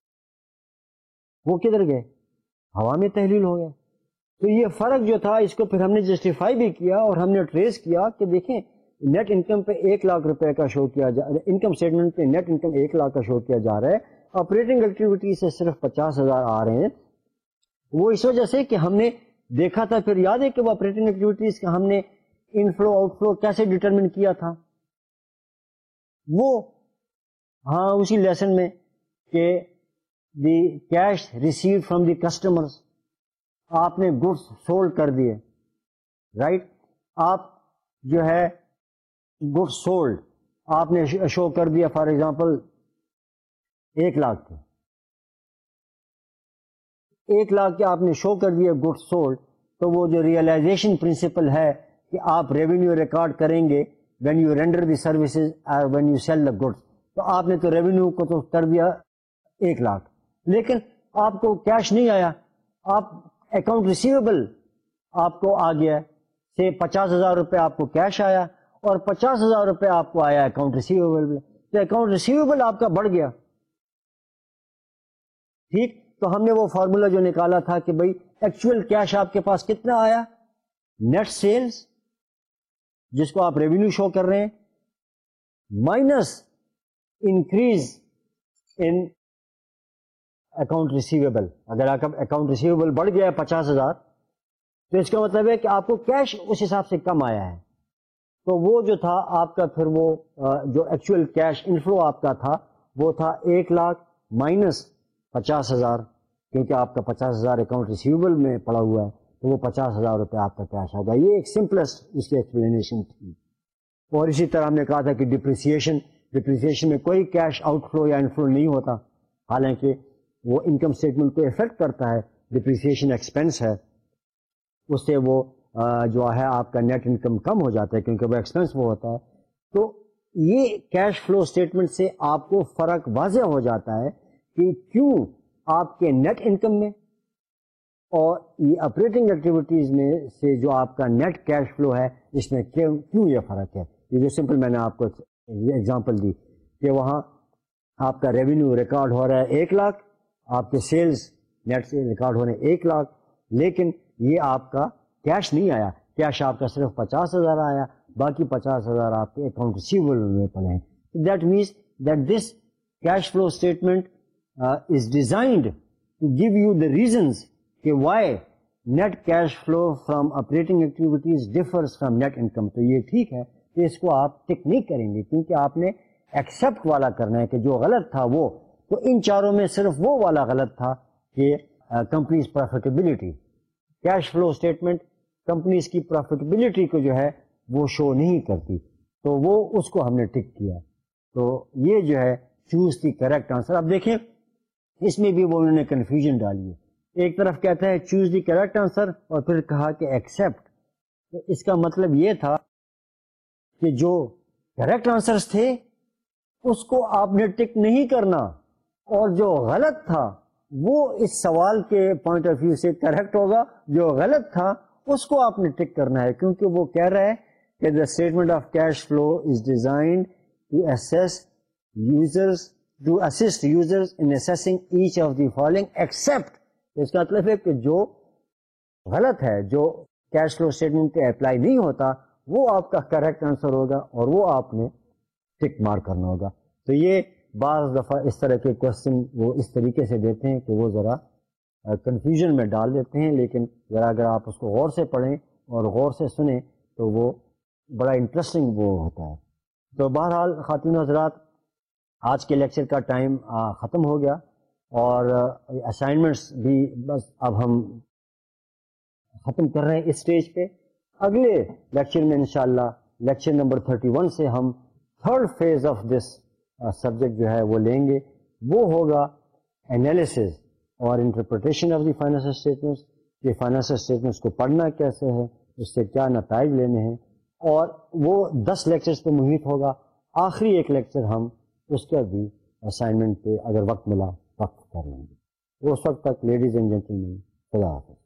وہ کدھر گئے, ہوا میں تحلیل ہو گیا. تو یہ فرق جو تھا اس کو پھر ہم نے جسٹیفائی بھی کیا اور ہم نے ٹریس کیا کہ دیکھیں نیٹ انکم پہ ایک لاکھ روپے کا شو کیا جا رہا ہے, انکم اسٹیٹمنٹ پہ نیٹ انکم ایک لاکھ کا شو کیا جا رہا ہے, آپریٹنگ ایکٹیویٹی سے صرف پچاس ہزار آ رہے ہیں. وہ اس وجہ سے کہ ہم نے دیکھا تھا, پھر یاد ہے کہ وہ آپریٹنگ ایکٹیویٹیز کا ہم نے ان فلو آؤٹ فلو کیسے ڈٹرمن کیا تھا, وہ ہاں اسی لیسن میں کہ the cash receive from the customers, آپ نے گڈس سولڈ کر دیے, رائٹ, آپ جو ہے گڈ سولڈ آپ نے شو کر دیا فار ایگزامپل ایک لاکھ کے, ایک لاکھ کے آپ نے شو کر دیا گڈ سولڈ. تو وہ جو ریئلائزیشن پرنسپل ہے کہ آپ ریونیو ریکارڈ کریں گے when you render the services when you sell the goods, تو آپ نے تو ریونیو کو تو کر دیا ایک لاکھ, لیکن آپ کو کیش نہیں آیا, آپ اکاؤنٹ ریسیویبل آپ کو آ گیا سے پچاس ہزار روپے آپ کو کیش آیا اور پچاس ہزار روپے آپ کو آیا اکاؤنٹ ریسیویبل میں, تو اکاؤنٹ ریسیویبل آپ کا بڑھ گیا. ٹھیک, تو ہم نے وہ فارمولا جو نکالا تھا کہ بھائی ایکچوئل کیش آپ کے پاس کتنا آیا, نیٹ سیلز جس کو آپ ریونیو شو کر رہے ہیں minus increase in account receivable. اگر آپ کا اکاؤنٹ ریسیویبل بڑھ گیا ہے پچاس ہزار تو اس کا مطلب ہے کہ آپ کو کیش اس حساب سے کم آیا ہے. تو وہ جو تھا آپ کا پھر وہ جو ایکچوئل کیش انفلو آپ کا تھا وہ تھا ایک لاکھ مائنس پچاس ہزار, کیونکہ آپ کا پچاس ہزار اکاؤنٹ ریسیویبل میں پڑا ہوا ہے, تو وہ پچاس ہزار روپے آپ کا کیش آ گیا. یہ ایک سمپلسٹ اس کی ایکسپلینیشن تھی. اور اسی طرح ہم نے کہا تھا کہ ڈپریسیشن ڈپریسیشن میں کوئی کیش آؤٹ فلو یا انفلو نہیں ہوتا, حالانکہ وہ انکم اسٹیٹمنٹ کو افیکٹ کرتا ہے. ڈپریسیشن ایکسپینس ہے, اس سے وہ جو ہے آپ کا نیٹ انکم کم ہو جاتا ہے کیونکہ وہ ایکسپینس وہ ہوتا ہے. تو یہ کیش فلو اسٹیٹمنٹ سے آپ کو فرق واضح ہو جاتا ہے کہ کیوں آپ کے نیٹ انکم میں اور یہ آپریٹنگ ایکٹیویٹیز میں سے جو آپ کا نیٹ کیش فلو ہے اس میں کیوں کیوں یہ فرق ہے. یہ جو سمپل میں نے آپ کو ایگزامپل دی کہ وہاں آپ کا ریونیو ریکارڈ ہو رہا ہے ایک لاکھ, آپ کے سیلز نیٹ سے ریکارڈ ہو رہے ہیں ایک لاکھ, لیکن یہ آپ کا کیش نہیں آیا, کیش آپ کا صرف پچاس ہزار آیا, باقی پچاس ہزار آپ کے اکاؤنٹ ریسیویبل میں پڑے ہیں. That means that this cash flu statement is designed to give you the reasons کہ why net cash flow from operating activities differs from net income. تو یہ ٹھیک ہے کہ اس کو آپ ٹک نہیں کریں گے کیونکہ آپ نے ایکسیپٹ والا کرنا ہے کہ جو غلط تھا وہ, تو ان چاروں میں صرف وہ والا غلط تھا کہ companies profitability. Cash flu statement companies کی پروفیٹیبلٹی کو جو ہے وہ شو نہیں کرتی, تو وہ اس کو ہم نے ٹک کیا. تو یہ جو ہے چوز دی کریکٹ آنسر. اب دیکھیں اس میں بھی وہ انہوں نے کنفیوژن ڈالی ہے. ایک طرف کہتا ہے چوز دی کریکٹ آنسر اور پھر کہا کہ ایکسیپٹ. تو اس کا مطلب یہ تھا کہ جو کریکٹ آنسرز تھے اس کو آپ نے ٹک نہیں کرنا, اور جو غلط تھا وہ اس سوال کے پوائنٹ آف ویو سے کریکٹ ہوگا, جو غلط تھا اس کو آپ نے ٹک کرنا ہے, کیونکہ وہ کہہ رہا ہے کہ the statement of cash flow is designed to assess users to assist users in assessing each of the following except. اس کا مطلب ہے کہ جو غلط ہے, جو کیش فلو اسٹیٹمنٹ پہ اپلائی نہیں ہوتا, وہ آپ کا کریکٹ آنسر ہوگا اور وہ آپ نے ٹک مارک کرنا ہوگا. تو یہ بعض دفعہ اس طرح کے کوشچن وہ اس طریقے سے دیتے ہیں کہ وہ ذرا کنفیوژن میں ڈال دیتے ہیں, لیکن ذرا اگر آپ اس کو غور سے پڑھیں اور غور سے سنیں تو وہ بڑا انٹرسٹنگ وہ ہوتا ہے. تو بہرحال خواتین و حضرات, آج کے لیکچر کا ٹائم ختم ہو گیا اور اسائنمنٹس بھی بس اب ہم ختم کر رہے ہیں اس اسٹیج پہ. اگلے لیکچر میں انشاءاللہ لیکچر نمبر تھرٹی ون سے ہم third phase of this subject جو ہے وہ لیں گے. وہ ہوگا انالیسز اور interpretation of the financial statements, کہ فائنینشیل اسٹیٹمنٹس کو پڑھنا کیسے ہے, اس سے کیا نتائج لینے ہیں, اور وہ دس لیکچرز پہ محیط ہوگا. آخری ایک لیکچر ہم اس کا بھی اسائنمنٹ پہ اگر وقت ملا وقت کر لیں گے. اس وقت تک لیڈیز اینڈ جینٹل مین خدا حافظ.